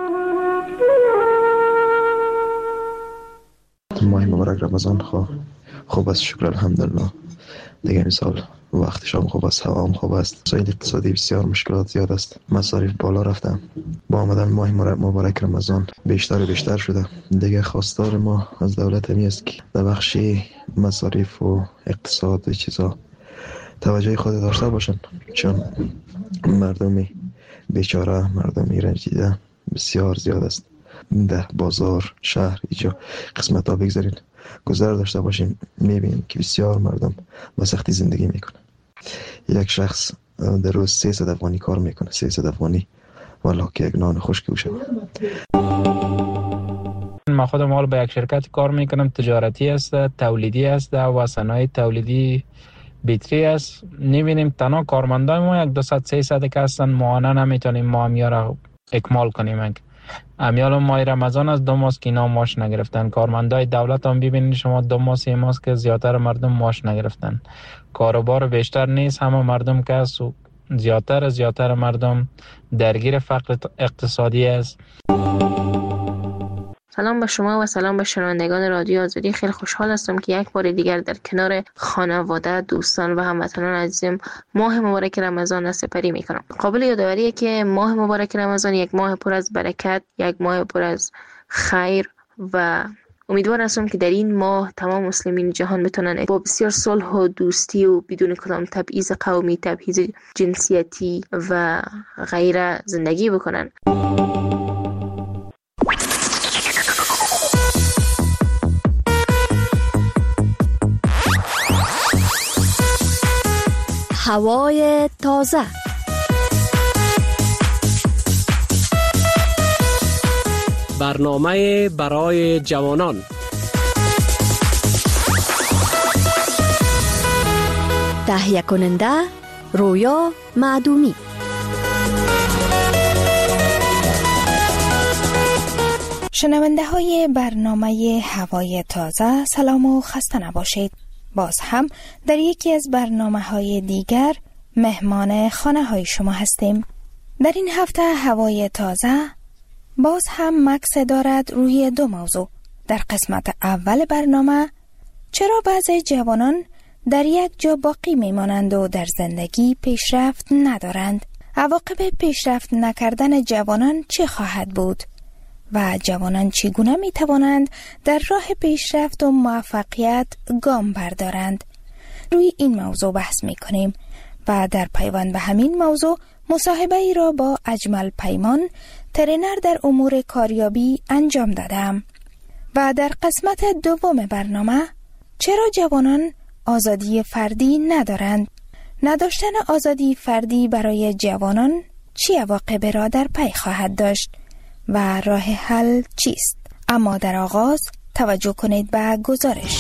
ماه مبارک رمضان خواه خوب است، شکر الحمدلله. دیگه مثال وقت شام خوب است، هوا هم خوب است. مسائل اقتصادی بسیار مشکلات زیاد است، مصارف بالا رفتن. با آمدن ماه مبارک رمضان بیشتر و بیشتر شده. دیگه خواستار ما از دولت همی است که در بخش مصارف و اقتصاد و چیزا توجه خود داشته باشن، چون مردمی بیچاره، مردمی رنجیده بسیار زیاد است. ده بازار شهر اینجا قسمت ها بگذارین گذر داشته باشیم، میبینیم که بسیار مردم با سختی زندگی میکنه. یک شخص در روز سیصد افغانی کار میکنه، سیصد افغانی والا که یک نان خشک بشه. من خودم حال به یک شرکت کار میکنم، تجارتی است، تولیدی است و صنایع تولیدی بیتری است. میبینیم تنها کارمندای ما یک دوصد سیصد که هستن، ماهانه نمیتونیم ما همیار را اکمال کنیم. امیال ماه رمضان از دو ماه که اینا ماش نگرفتن. کارمندای دولت هم ببینید شما دو ماه سه ماه که زیادتر مردم ماش نگرفتن. کاروبار بیشتر نیست، همه مردم که است و زیادتر زیادتر مردم درگیر فقر اقتصادی است. سلام به شما و سلام به شنوندگان رادیو آزادی. خیلی خوشحال هستم که یک بار دیگر در کنار خانواده، دوستان و هموطنان عزیزم ماه مبارک رمضان را سپری میکنم. قابل یادآوریه که ماه مبارک رمضان یک ماه پر از برکت، یک ماه پر از خیر و امیدوار هستم که در این ماه تمام مسلمین جهان بتونن با بسیار صلح و دوستی و بدون کدام تبعیض قومی، تبعیض جنسیتی و غیره زندگی بکنن. هوای تازه. برنامه برای جوانان. تهیه کننده رویا معدومی. شنونده های برنامه هوای تازه، سلام و خسته نباشید. باز هم در یکی از برنامه های دیگر مهمان خانه های شما هستیم. در این هفته هوای تازه باز هم مکس دارد روی دو موضوع. در قسمت اول برنامه چرا بعضی جوانان در یک جا باقی میمانند و در زندگی پیشرفت ندارند؟ عواقب پیشرفت نکردن جوانان چه خواهد بود؟ و جوانان چگونه می توانند در راه پیشرفت و موفقیت گام بردارند؟ روی این موضوع بحث می کنیم و در پیوند به همین موضوع مصاحبه ای را با اجمل پیمان، ترینر در امور کاریابی انجام دادم. و در قسمت دوم برنامه چرا جوانان آزادی فردی ندارند؟ نداشتن آزادی فردی برای جوانان چه عواقبی را در پی خواهد داشت و راه حل چیست؟ اما در آغاز توجه کنید به گزارش.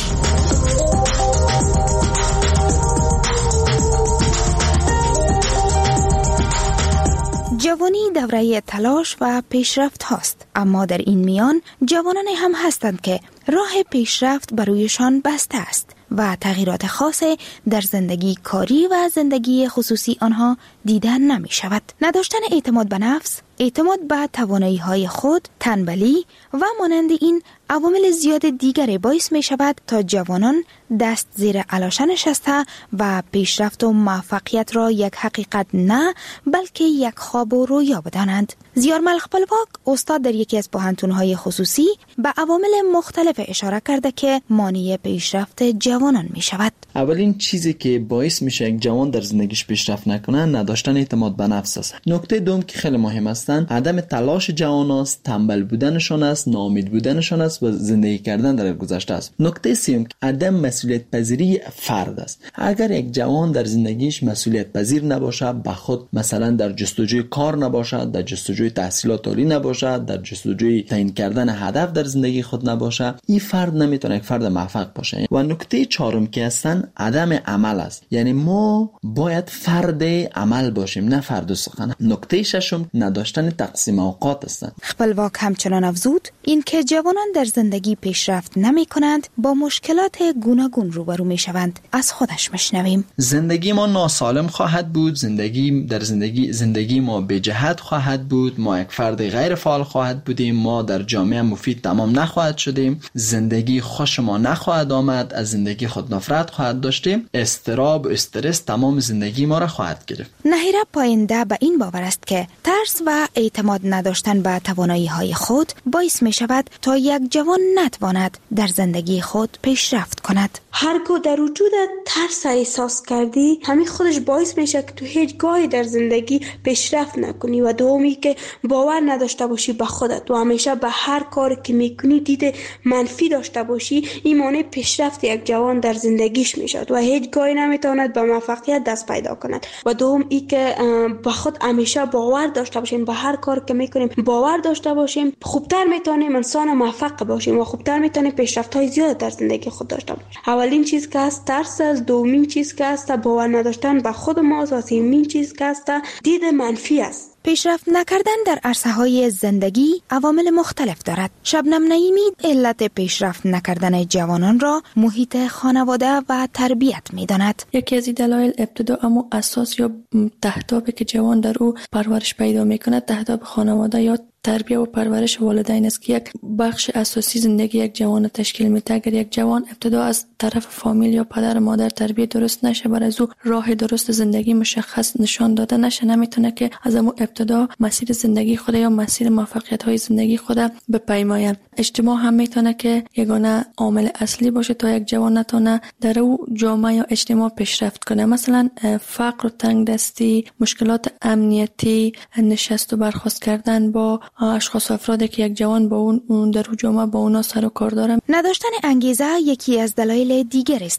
جوانی دوره تلاش و پیشرفت هاست، اما در این میان جوانانی هم هستند که راه پیشرفت برویشان بسته است و تغییرات خاصی در زندگی کاری و زندگی خصوصی آنها دیده نمی شود. نداشتن اعتماد به نفس، اعتماد به توانایی های خود، تنبلی و مانند این عوامل زیاد دیگری باعث می شود تا جوانان دست زیر علاشه نشسته و پیشرفت و موفقیت را یک حقیقت نه بلکه یک خواب و رویا بدانند. زیار ملخ پلواک استاد در یکی از پوهنتون‌های خصوصی به عوامل مختلف اشاره کرده که مانع پیشرفت جوانان می شود. اولین چیزی که باعث میشه یک جوان در زندگیش پیشرفت نکنه نداشتن اعتماد به نفس است. نکته دوم که خیلی مهم است عدم تلاش جوان است، تنبل بودنشان است، ناامید بودنشان است و زندگی کردن در گذشته است. نکته سوم عدم مسئولیت پذیری فرد است. اگر یک جوان در زندگیش مسئولیت پذیر نباشه، به خود مثلا در جستجوی کار نباشد، در جستجوی تحصیلات عالی نباشد، در جستجوی تعیین کردن هدف در زندگی خود نباشه، این فرد نمیتونه یک فرد موفق باشه. و نکته چهارم که هستن عدم عمل است. یعنی ما باید فرد عمل باشیم نه فرد سخن. نکته ششم نداشتن تقسیم اوقات است. خپلواک همچنان افزود این که جوانان در زندگی پیشرفت نمی کنند با مشکلات گوناگون روبرو می شوند. از خودش مشنویم. زندگی ما ناسالم خواهد بود، زندگی در زندگی زندگی ما به جهت خواهد بود، ما یک فرد غیر فعال خواهد بودیم، ما در جامعه مفید تمام نخواهد شدیم، زندگی خوش ما نخواهد آمد، از زندگی خود نفرت خواهد داشتیم، استراب و استرس تمام زندگی ما را خواهد گرفت. نهیره پاینده به این باور است که ترس و اعتماد نداشتن به توانایی های خود باعث می شود تا یک جوان نتواند در زندگی خود پیشرفت کند. هرگاه در وجود ترس احساس کردی، همین خودش باعث میشه که تو هیچ گاهی در زندگی پیشرفت نکنی و دومی که باور نداشته باشی به خودت و همیشه به هر کاری که میکنی دید منفی داشته باشی، این مانع پیشرفت یک جوان در زندگیش میشد و هیچ گاهی نمیتواند به موفقیت دست پیدا کند. و دوم ای که به خود همیشه باور داشته باشیم، به هر کاری که میکنیم باور داشته باشیم، خوبتر میتونیم انسان موفق باشیم و خوبتر میتونیم پیشرفت های زیاد در زندگی خود داشته باشیم. اولین چیز که است ترس است، دومین چیز که است باور نداشتن به خود ماست و سومین چیز که است دید منفی است. پیشرفت نکردن در عرصه‌های زندگی عوامل مختلف دارد. شبنم نعیمی علت پیشرفت نکردن جوانان را محیط خانواده و تربیت می‌داند. یکی از دلایل ابتدا اما اساس یا تهدابی که جوان در او پرورش پیدا می‌کند تهداب خانواده یا تربیت و پرورش والدین است که یک بخش اساسی زندگی یک جوان تشکیل میده. اگر یک جوان ابتدا از طرف فامیل یا پدر مادر تربیت درست نشه، بر از او راه درست زندگی مشخص نشان داده نشه، نمیتونه که از اون ابتدا مسیر زندگی خود یا مسیر موفقیت های زندگی خود بپیماید. اجتماع هم میتونه که یگانه عامل اصلی باشه تا یک جوان نتونه در او جامعه یا اجتماع پیشرفت کنه. مثلا فقر و تنگ دستی، مشکلات امنیتی، نشست و برخاست کردن با اشخاص و افرادی که یک جوان با اون در جامعه با اونا سر و کار داره. نداشتن انگیزه یکی از دلایل دیگر است که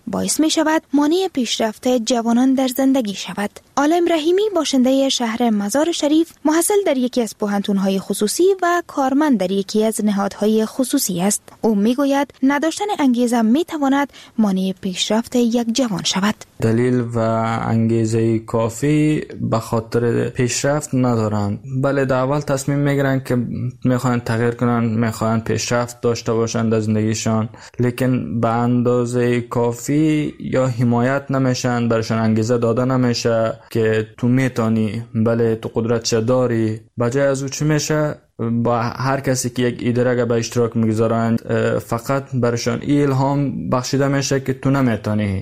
باعث می شود مانع پیشرفت جوانان در زندگی شود. عالم رحیمی باشنده شهر مزار شریف، محصل در یکی از پوهنتون‌های خصوصی و کارمند در یکی از نهادهای خصوصی است. او میگوید نداشتن انگیزه می تواند مانع پیشرفت یک جوان شود. دلیل و انگیزه کافی به خاطر پیشرفت ندارند. بله، در اول تصمیم میگیرند که میخوان تغییر کنن، میخوان پیشرفت داشته باشند در زندگیشان، لیکن به اندازه کافی یا حمایت نمیشن، برشان انگیزه داده نمیشه که تو میتونی، بله تو قدرت داری. بجای از او چی میشه؟ با هر کسی که یک ایده را به اشتراک میگذارند فقط برشان الهام بخشیده میشه که تو نمیتونی.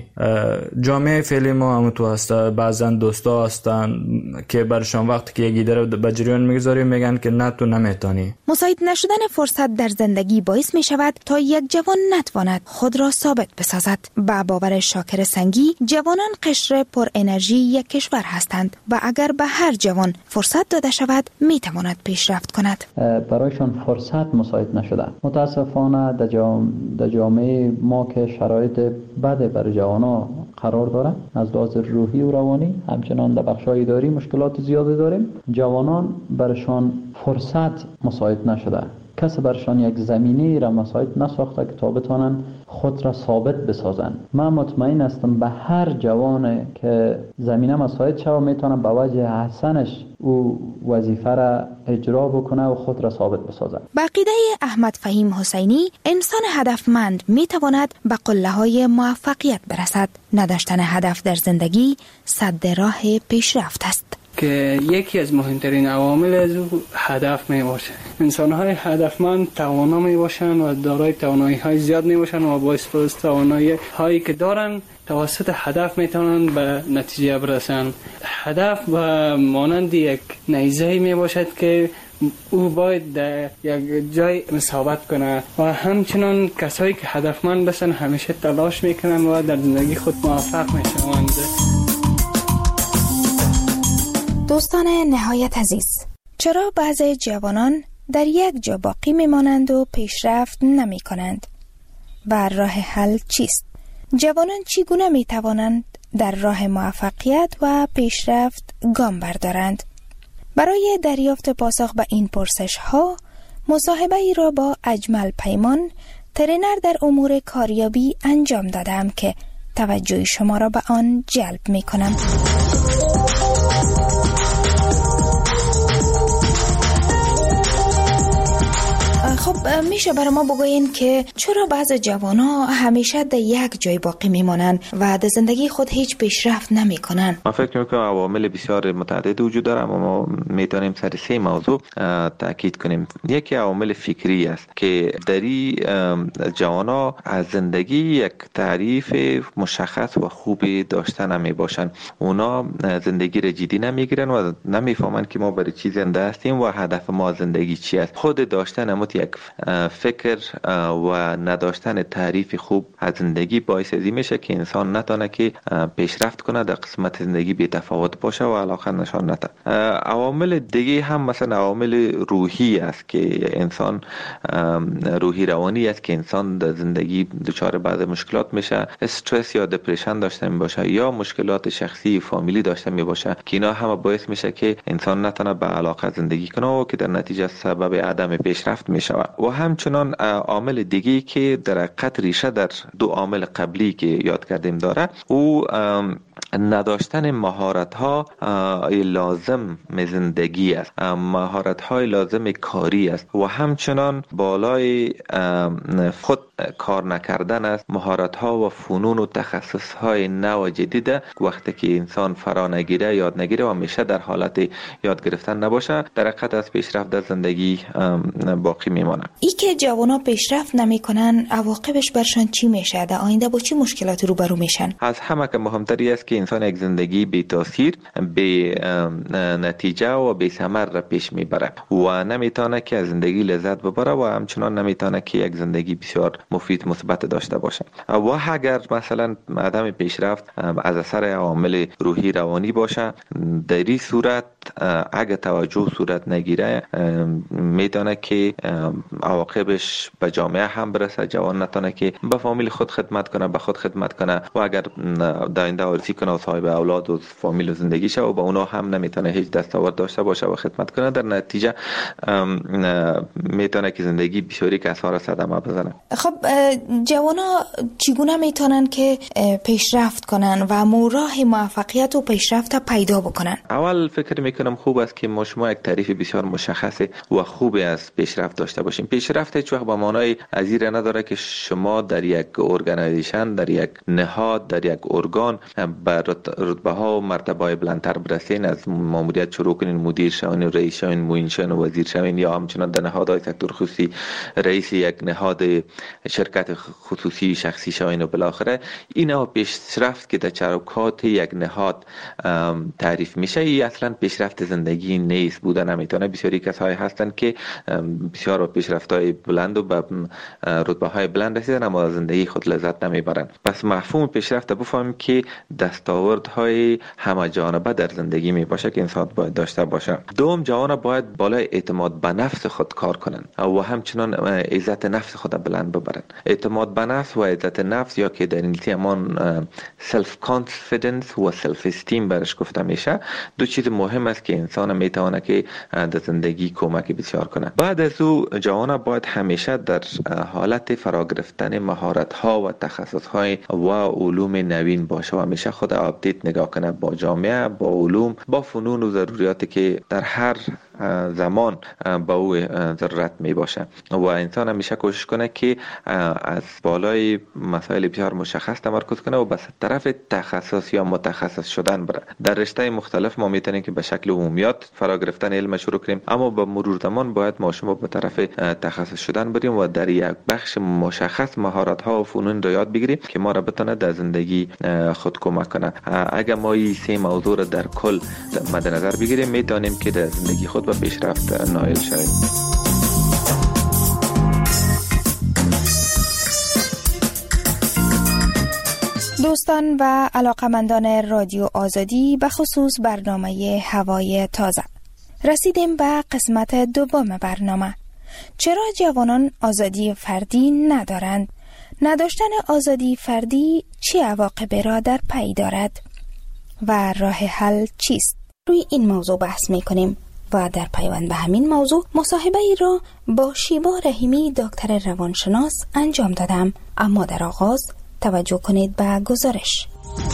جامعه فعلی ما هم تو هسته، بعضا دوستا هستن که برشان وقتی که یک ایده را به جریان میگذاری میگن که نه تو نمیتونی. مساعد نشدن فرصت در زندگی باعث میشود تا یک جوان نتواند خود را ثابت بسازد. با باور شاکر سنگی، جوانان قشر پر انرژی یک کشور هستند و اگر به هر جوان فرصت داده شود میتواند پیشرفت کند. برایشان فرصت مساعد نشده. متاسفانه در جام... جامعه ما که شرایط بده برای جوانا قرار داره، از لحاظ روحی و روانی، همچنان در بخش‌های اداری مشکلات زیادی داریم. جوانان برشان فرصت مساعد نشده. کسی برشان یک زمینه را مساعد نساخته که تا بتانن خود را ثابت بسازن. من مطمئن هستم به هر جوان که زمینه مساعد شود میتونه به وجه حسنش او وظیفه را اجرا بکنه و خود را ثابت بسازه. با عقیده احمد فهیم حسینی، انسان هدفمند میتواند به قله‌های موفقیت برسد. نداشتن هدف در زندگی سد راه پیشرفت است. که یکی از مهمترین عوامل از او هدف می باشه. انسان های هدفمند توانا می باشن و دارای توانایی های زیاد می باشن و با استفاده توانایی هایی که دارن توسط هدف می توانند به نتیجه برسن. هدف و مانند یک نیزه می باشد که او باید در یک جای ثابت کنه و همچنان کسایی که هدفمند باشن همیشه تلاش میکنن و در زندگی خود موفق میشوند. دوستان نهایت عزیز، چرا بعضی جوانان در یک جا باقی میمانند و پیشرفت نمی کنند؟ و راه حل چیست؟ جوانان چگونه می توانند در راه موفقیت و پیشرفت گام بردارند؟ برای دریافت پاسخ به این پرسش ها، مصاحبه ای را با اجمل پیمان، ترینر در امور کاریابی انجام دادم که توجه شما را به آن جلب می کنم. خب میشه برای ما بگوین که چرا بعض جوانا همیشه در یک جای باقی میمانند و در زندگی خود هیچ پیشرفت نمیکنن؟ من فکر میکنم عوامل بسیار متعدد وجود داره، اما ما میتونیم سر سه موضوع تاکید کنیم. یکی عوامل فکری است که دری جوانا از زندگی یک تعریف مشخص و خوبی داشته نمی باشن. اونا زندگی را جدی نمیگیرن و نمیفهمن که ما برای چی زنده هستیم و هدف ما زندگی چی است. خود داشتن امت یک فکر و نداشتن تعریف خوب از زندگی باعث ازی میشه که انسان نتونه که پیشرفت کنه، در قسمت زندگی بی تفاوت باشه و علاقه نشان نده. عوامل دیگه هم مثلا عوامل روحی است که انسان روحی روانی است که انسان در زندگی دچار بعض مشکلات میشه، استرس یا دپرشن داشته می باشه یا مشکلات شخصی فامیلی داشته می باشه که اینا هم باعث میشه که انسان نتونه به علاقه زندگی کنه و که در نتیجه سبب عدم پیشرفت می شود. و همچنان عامل دیگه که در حقیقت ریشه در دو عامل قبلی که یاد کردیم داره، او نداشتن مهارت ها لازم زندگی است، مهارت های لازم کاری است و همچنان بالای خود کار نکردن است. مهارت ها و فنون و تخصص های نو و جدید وقتی که انسان فرا نگیره، یاد نگیره و همیشه در حالت یاد گرفتن نباشه، در حقیقت از پیشرفت در زندگی باقی میمانه. ای که جوانا پیشرفت نمیکنن، عواقبش برشان چی میشه؟ در آینده با چی مشکلاتی روبرو میشن؟ از همه که مهمتری است که انسان یک زندگی بی تاثیر، بی نتیجه و بی ثمر را پیش میبره و نمیتونه که از زندگی لذت ببره و همچنان نمیتونه که یک زندگی بسیار مفید مثبت داشته باشه. و اگر مثلا عدم پیشرفت از اثر عوامل روحی روانی باشه، در این صورت اگه توجه صورت نگیره میتونه که عواقبش به جامعه هم برسه. جوان نتونه که به فامیل خود خدمت کنه، به خود خدمت کنه و اگر در آینده آرزو کنه و صاحب اولاد و فامیل و زندگی شه و به اونا هم نمیتونه هیچ دستاورد داشته باشه و خدمت کنه، در نتیجه میتونه که زندگی بسیاری کسار صدمه بزنه. خب جوانا چگونه میتونن که پیشرفت کنن و راه موفقیت و پیشرفت پیدا بکنن؟ اول فکر میکنم خوب است که ما شما یک تعریف بسیار مشخص و خوبی از پیشرفت داشته باشیم. پیشرفت هیچ وقت به معنای ازیر نداره که شما در یک ارگانیزیشن، در یک نهاد، در یک ارگان به رتبه ها و مرتبه بلندتر برسین، از ماموریت شروع کنین، مدیر شوین، رئیس شوین، معین شوین و وزیر شوین، یا همچنان در نهادهای سکتور خصوصی رئیس یک نهاد شرکت خصوصی شخصی شوین و بالاخره اینا پیشرفت که در چروکات یک نهاد تعریف میشه. ای اصلا پیشرفت زندگی نیست، بوده نمیتونه. بسیاری کسایی هستند که بسیار پیشرفت‌های بلند و به رتبه‌های بلند رسیدن اما از زندگی خود لذت نمیبرند. پس مفهوم پیشرفت بفهمیم که دستاوردهای همه جانبه در زندگی می باشه که انسان باید داشته باشه. دوم، جوان باید بالای اعتماد به نفس خود کار کنن و همچنان عزت نفس خود بلند ببرن. اعتماد به نفس و عزت نفس، یا که در انگلیسی همان سلف کانفیدنس و سلف استیم برش گفته میشه، دو چیز مهم است که انسان میتونه که در زندگی کمک بسیار کنه. بعد از او جوان باید همیشه در حالت فرا گرفتن مهارت ها و تخصص های و علوم نوین باشه و همیشه خود آپدیت نگاه کنه با جامعه، با علوم، با فنون و ضروریاتی که در هر زمان با او ضرورت می باشه و انسان همیشه کوشش کنه که از بالای مسائل بسیار مشخص تمرکز کنه و به طرف تخصص یا متخصص شدن بره. در رشته مختلف ما میتونیم که به شکل عمومیات فرا گرفتن علم شروع کنیم، اما با مرور زمان باید ما شما به طرف تخصص شدن بریم و در یک بخش مشخص مهارت ها و فنون رو یاد بگیریم که ما را بتونه در زندگی خود کمک کنه. اگر ما این سه موضوع را در کل مد نظر بگیریم میتونیم که در زندگی خود به پیشرفت نائل شویم. دوستان و علاقمندان رادیو آزادی، به خصوص برنامه هوای تازه، رسیدیم به قسمت دوم برنامه. چرا جوانان آزادی فردی ندارند؟ نداشتن آزادی فردی چه عواقبی را در پی دارد و راه حل چیست؟ روی این موضوع بحث می کنیم و در پیوند به همین موضوع مصاحبه ای را با شیبا رحیمی دکتر روانشناس انجام دادم. اما در آغاز توجه کنید به گزارش.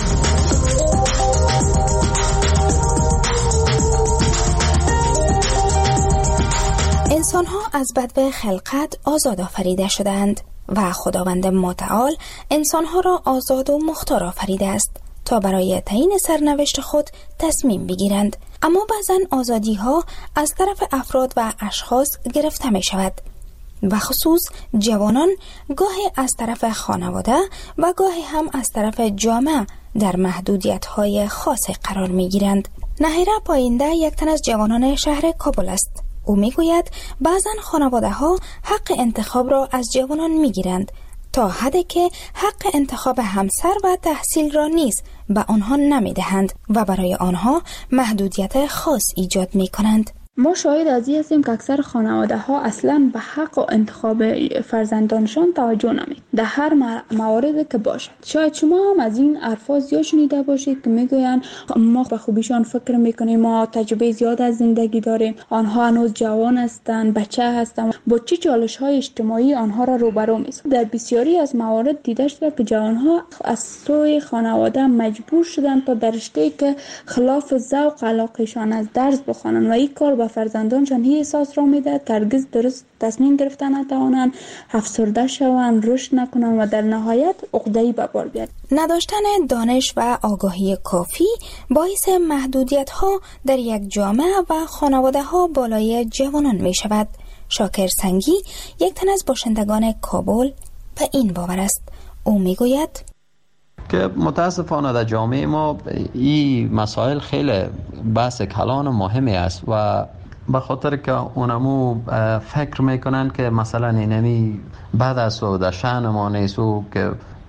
انسان‌ها از بدو خلقت آزاد آفریده شدند و خداوند متعال انسان‌ها را آزاد و مختار آفریده است تا برای تعیین سرنوشت خود تصمیم بگیرند. اما بعضن آزادی ها از طرف افراد و اشخاص گرفته می شود و خصوص جوانان گاهی از طرف خانواده و گاهی هم از طرف جامعه در محدودیت های خاص قرار می گیرند. نهیره پاینده یک تن از جوانان شهر کابل است. او می گوید بعضن خانواده ها حق انتخاب را از جوانان می گیرند تا حدی که حق انتخاب همسر و تحصیل را نیز به آنها نمی دهند و برای آنها محدودیت خاص ایجاد می کنند. ما شاهد از این هستیم که اکثر خانواده ها اصلا به حق و انتخاب فرزندانشان توجه نمی در هر موارد که باشد. شاید شما هم از این حرفا زیاد شنیده باشید که میگوین ما به خوبیشان فکر میکنیم، ما تجربه زیاد از زندگی داریم، آنها هنوز جوان هستند، بچه هستند، با چه چالش های اجتماعی آنها را روبرو می‌سازد. در بسیاری از موارد دیده شده که جوانها از سوی خانواده مجبور شدند تا در رشته‌ای که خلاف ذوق علاقهشان از درس بخوانند و این کار به فرزندانشان هی احساس را میدهد که هرگز درست تصمیم گرفتن نتوانند، افسرده شوند، رشد نکنند و در نهایت عقده‌ای به بار بیاید. نداشتن دانش و آگاهی کافی باعث محدودیت ها در یک جامعه و خانواده ها بالای جوانان می شود. شاکر سنگی یک تن از باشندگان کابل به این باور است. او می گوید که متاسفانه در جامعه ما این مسائل خیلی بحث کلان و مهمی است و به خاطر که اونمو فکر میکنن که مثلا اینمی بعد از و در شأن ما نیست و که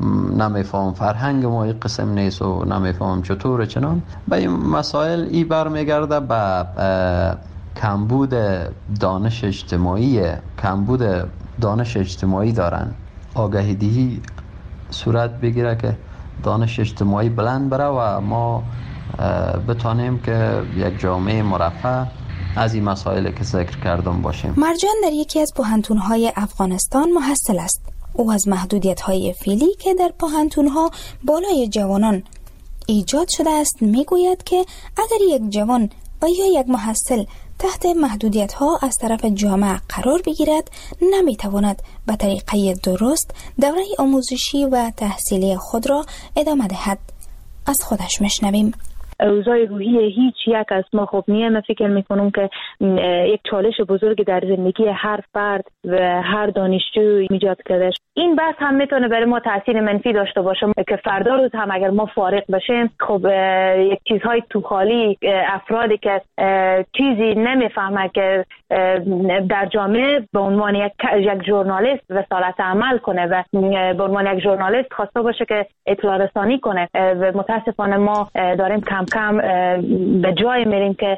نمیفهم فرهنگ ما این قسم نیست و نمیفهم چطور چنان به این مسائل ای بر میگرده به کمبود دانش اجتماعی کمبود دانش اجتماعی دارن، آگاهی دهی صورت بگیره که دانش اجتماعی بلند بره و ما بتانیم که یک جامعه مرفه از این مسائل که ذکر کردم باشیم. مرجان در یکی از پوهنتون‌های افغانستان محصل است. او از محدودیت‌های فعلی که در پوهنتون‌ها بالای جوانان ایجاد شده است میگوید که اگر یک جوان و یا یک محصل تحت محدودیت‌ها از طرف جامعه قرار بگیرد، نمیتواند به طریقه درست دوره آموزشی و تحصیلی خود را ادامه دهد. از خودش میشنویم. اوضاع روحی هیچ یک از ما خوب نیه. من فکر میکنم که یک چالش بزرگ در زندگی هر فرد و هر دانشجو ایجاد کرده. این بحث هم میتونه برای ما تاثیر منفی داشته باشه که فردا روز هم اگر ما فارغ بشیم، خب یک چیزهای تو خالی، افرادی که چیزی نمیفهمه که در جامعه به عنوان یک یک ژورنالیست وسالت عمل کنه و به عنوان یک ژورنالیست خواسته باشه که اطلاع رسانی کنه و متاسفانه ما داریم کم کم به جای میریم که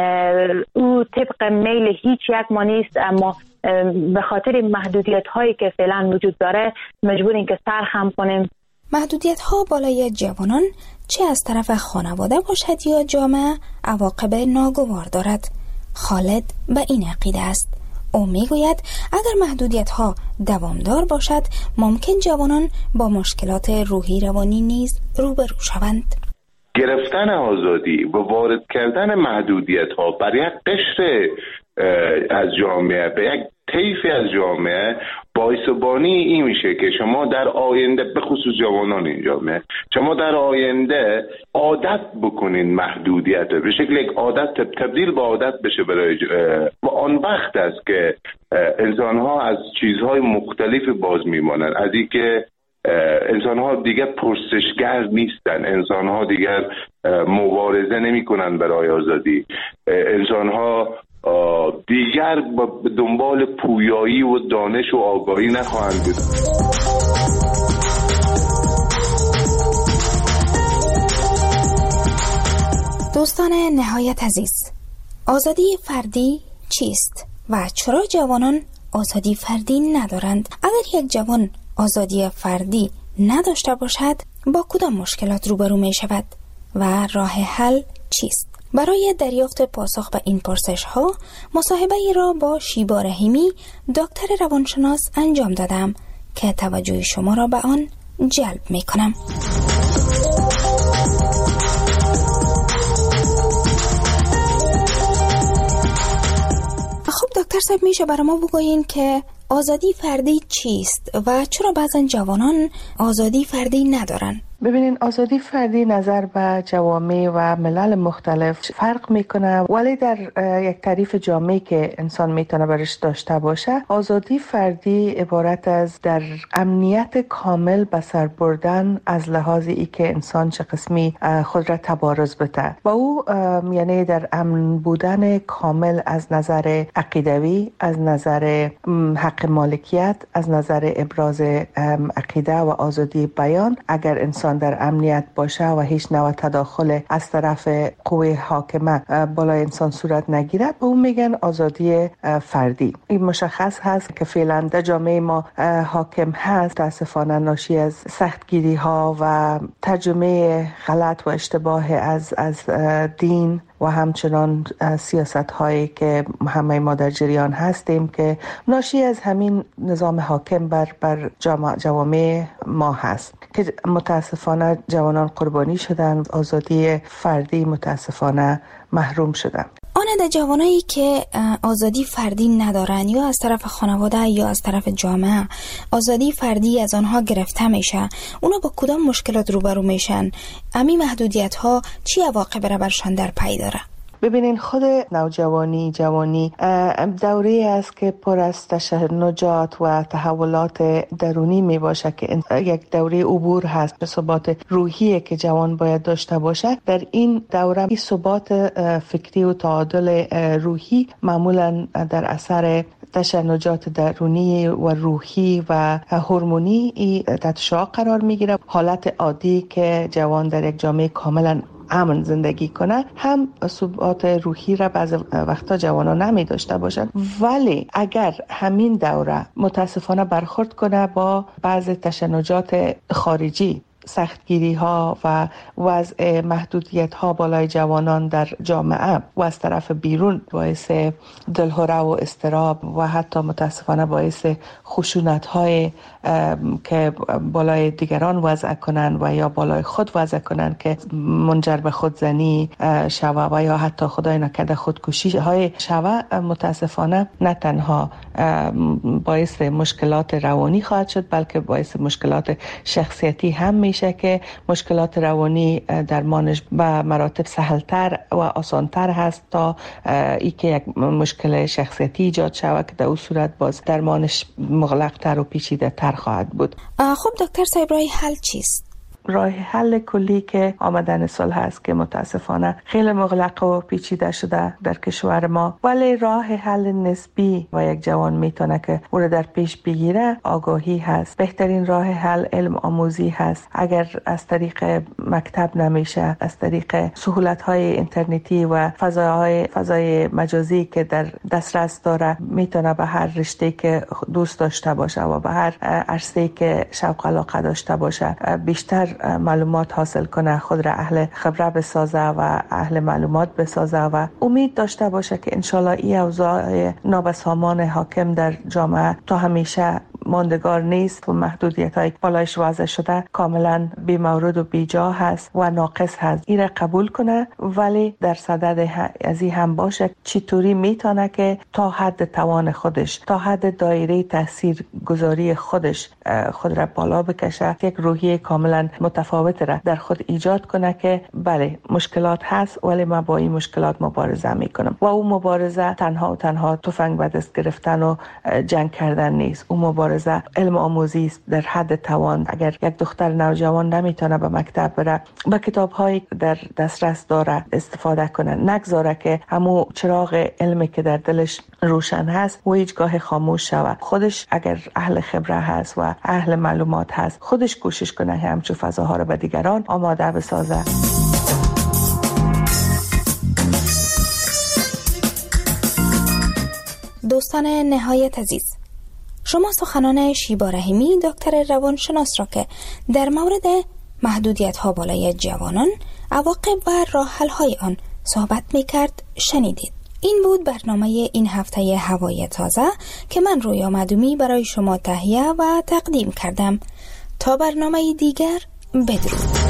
او طبق میل هیچ یک ما نیست، اما به خاطر محدودیت هایی که فعلا وجود داره مجبوریم که سرخم کنیم. محدودیت ها بالای جوانان چه از طرف خانواده باشد یا جامعه عواقب ناگوار دارد. خالد به این عقیده است. او میگوید اگر محدودیت ها دوامدار باشد ممکن جوانان با مشکلات روحی روانی نیز روبرو شوند. گرفتن آزادی و وارد کردن محدودیت ها بر یک قشر از جامعه به یک طیفی از جامعه باعث بانی این میشه که شما در آینده، به خصوص جوانان این جامعه، شما در آینده عادت بکنین محدودیت به شکل یک عادت تبدیل به عادت بشه برای و آن وقت است که انسان ها از چیزهای مختلف باز میمانند. از این که انسان ها دیگر پرسشگر نیستن، انسان ها دیگر مبارزه نمی کنن برای آزادی، انسان ها دیگر به دنبال پویایی و دانش و آگاهی نخواهند بود. دوستان نهایت عزیز، آزادی فردی چیست و چرا جوانان آزادی فردی ندارند؟ اگر یک جوان آزادی فردی نداشته باشد با کدام مشکلات روبرو می شود و راه حل چیست؟ برای دریافت پاسخ به این پرسش ها مصاحبه ای را با شیبا رحیمی دکتر روانشناس انجام دادم که توجه شما را به آن جلب می کنم. خب دکتر صاحب، میشه برای ما بگویین که آزادی فردی چیست و چرا بعضن جوانان آزادی فردی ندارن؟ ببینین، آزادی فردی نظر به جوامع و ملل مختلف فرق میکنه، ولی در یک تعریف جامعی که انسان میتونه برش داشته باشه، آزادی فردی عبارت از در امنیت کامل به سر بردن از لحاظ ای که انسان چه قسمی خود را تبارز بده و او یعنی در امن بودن کامل از نظر عقیدوی، از نظر حق مالکیت، از نظر ابراز عقیده و آزادی بیان. اگر انسان در امنیت باشه و هیچ نوع تداخل از طرف قوه حاکمه بالای انسان صورت نگیرد، به اون میگن آزادی فردی. این مشخص هست که فعلا در جامعه ما حاکم هست، تاسفانه ناشی از سختگیری ها و ترجمه غلط و اشتباه از از دین و همچنان سیاست هایی که همه ما در جریان هستیم که ناشی از همین نظام حاکم بر بر جوامع ما هست که متاسفانه جوانان قربانی شدن، آزادی فردی متاسفانه محروم شدن. آن در جوانایی که آزادی فردی ندارن یا از طرف خانواده یا از طرف جامعه آزادی فردی از آنها گرفته میشه، اونا با کدام مشکلات روبرو میشن؟ امی محدودیت ها چی عواقب را برشان در پی داره؟ ببینین، خود نوجوانی جوانی دوره است که پر از تشنجات و تحولات درونی می باشه که یک دوره عبور هست به ثبات روحی که جوان باید داشته باشه. در این دوره این ثبات فکری و تعادل روحی معمولا در اثر تشنجات درونی و روحی و هورمونی تحت شعاع قرار میگیره. حالت عادی که جوان در یک جامعه کاملا امن زندگی کنه، هم ثبات روحی را بعض وقتا جوانان نمی داشته باشند. ولی اگر همین دوره متاسفانه برخورد کنه با بعض تشنجات خارجی، سختگیری ها و وضع محدودیت ها بالای جوانان در جامعه و از طرف بیرون باعث دلهره و اضطراب و حتی متاسفانه باعث خشونت های که بالای دیگران وضع کنند و یا بالای خود وضع کنند که منجر به خودزنی شوه و یا حتی خدای نکرده خودکشی های شوه، متاسفانه نه تنها باعث مشکلات روانی خواهد شد بلکه باعث مشکلات شخصیتی هم میشه که مشکلات روانی درمانش به مراتب سهلتر و آسانتر هست تا ای که یک مشکل شخصیتی ایجاد شود که در اون صورت باز درمانش مغلقتر و پیچیده تر خواهد بود. خب دکتر صاحب، راه حل چیست؟ راه حل کلی که آمدن صلح هست که متاسفانه خیلی مغلق و پیچیده شده در کشور ما، ولی راه حل نسبی و یک جوان میتونه که او را در پیش بگیره آگاهی هست. بهترین راه حل علم آموزی هست. اگر از طریق مکتب نمیشه، از طریق سهولت های اینترنتی و فضاهای فضای مجازی که در دسترس داره میتونه به هر رشته که دوست داشته باشه و به هر عرصه‌ای که شوق علاقه داشته باشه بیشتر معلومات حاصل کنه، خود را اهل خبره بسازه و اهل معلومات بسازه و امید داشته باشه که انشالله این اوضاع نابسامان حاکم در جامعه تا همیشه ماندگار نیست و محدودیت های بالایش وضع شده کاملا بی مورد و بی جا هست و ناقص هست. این را قبول کنه، ولی در صدد از این هم باشه چطوری میتونه که تا حد توان خودش، تا حد دایره تاثیر گذاری خودش خود را بالا بکشه، یک روحیه کاملا متفاوت را در خود ایجاد کنه که بله مشکلات هست ولی من با این مشکلات مبارزه میکنم. و اون مبارزه تنها و تنها تفنگ به دست گرفتن و جنگ کردن نیست. اون مبارزه علم آموزی است در حد توان. اگر یک دختر نوجوان نمیتونه به مکتب بره، با کتاب هایی در دسترس داره استفاده کنه، نگذاره که همون چراغ علمی که در دلش روشن هست و هیچگاه خاموش شود. خودش اگر اهل خبره هست و اهل معلومات هست، خودش کوشش کنه همچون فضاها رو به دیگران آماده بسازه. دوستان نهایت عزیز، شما سخنان شیبا رحیمی دکتر روانشناس را که در مورد محدودیت ها بالای جوانان، عواقب و راه حل های آن صحبت می کرد شنیدید. این بود برنامه این هفته هوای تازه که من رویا مدومی برای شما تهیه و تقدیم کردم. تا برنامه دیگر، بدرود.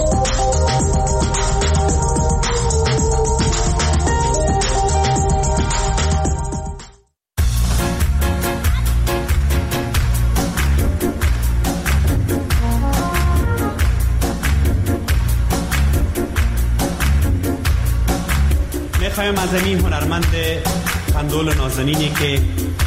میخوایم از این هنرمند قندول نازنینی که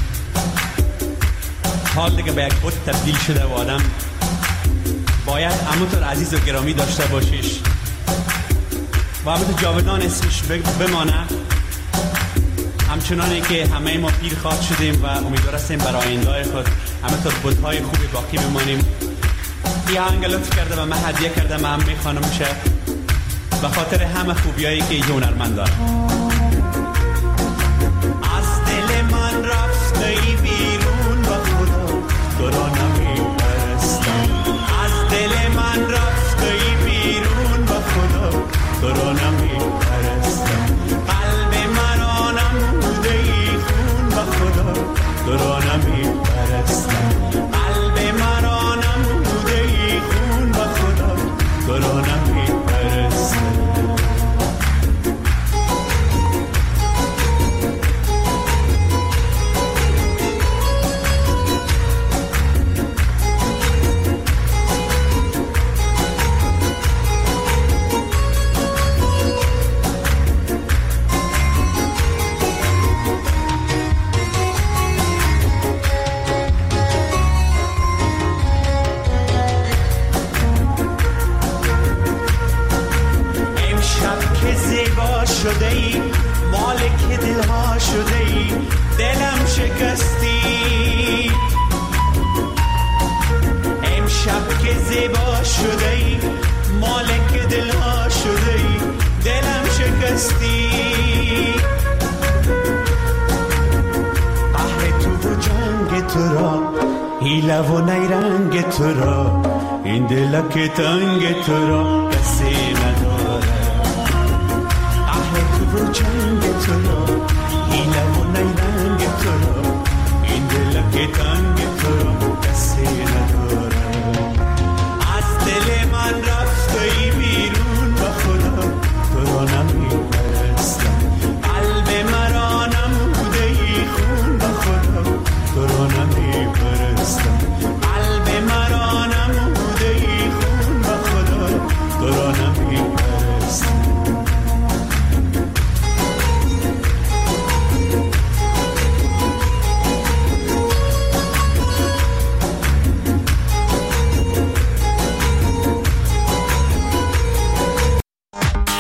حال دیگه به یک بود تبدیل شده و آدم باید همونطور عزیز و گرامی داشته باشیش و همونطور جاودان اسمش بمانه، همچنانی که همه ما پیر خواد شدیم و امیدوار هستیم برای آینده خود همونطور بودهای خوبی باقی بمانیم. این آهنگ لطف کرده و من هدیه کرده، من هم میخوانم میشه به خاطر همه خوبیایی که یه هنرمند داره. از دل من رفته ای بیرون با خدا، تو را نمیپرستم. از دل من رفته ای بیرون با خدا، تو را نمیپرستم. قلب مرا نموده ای خون با خدا، تو را نمیپرستم. قلب مرا نموده ای خون با خدا، تو را نمیپرستم. شده ای مالک دلها شده ای، دلم شکستی. امشب که زیبا شده ای مالک دلها شده ای، فرستی قهر تو و جنگ تو را حیله و نیرنگ تو را این دل که تنگ تو را کسی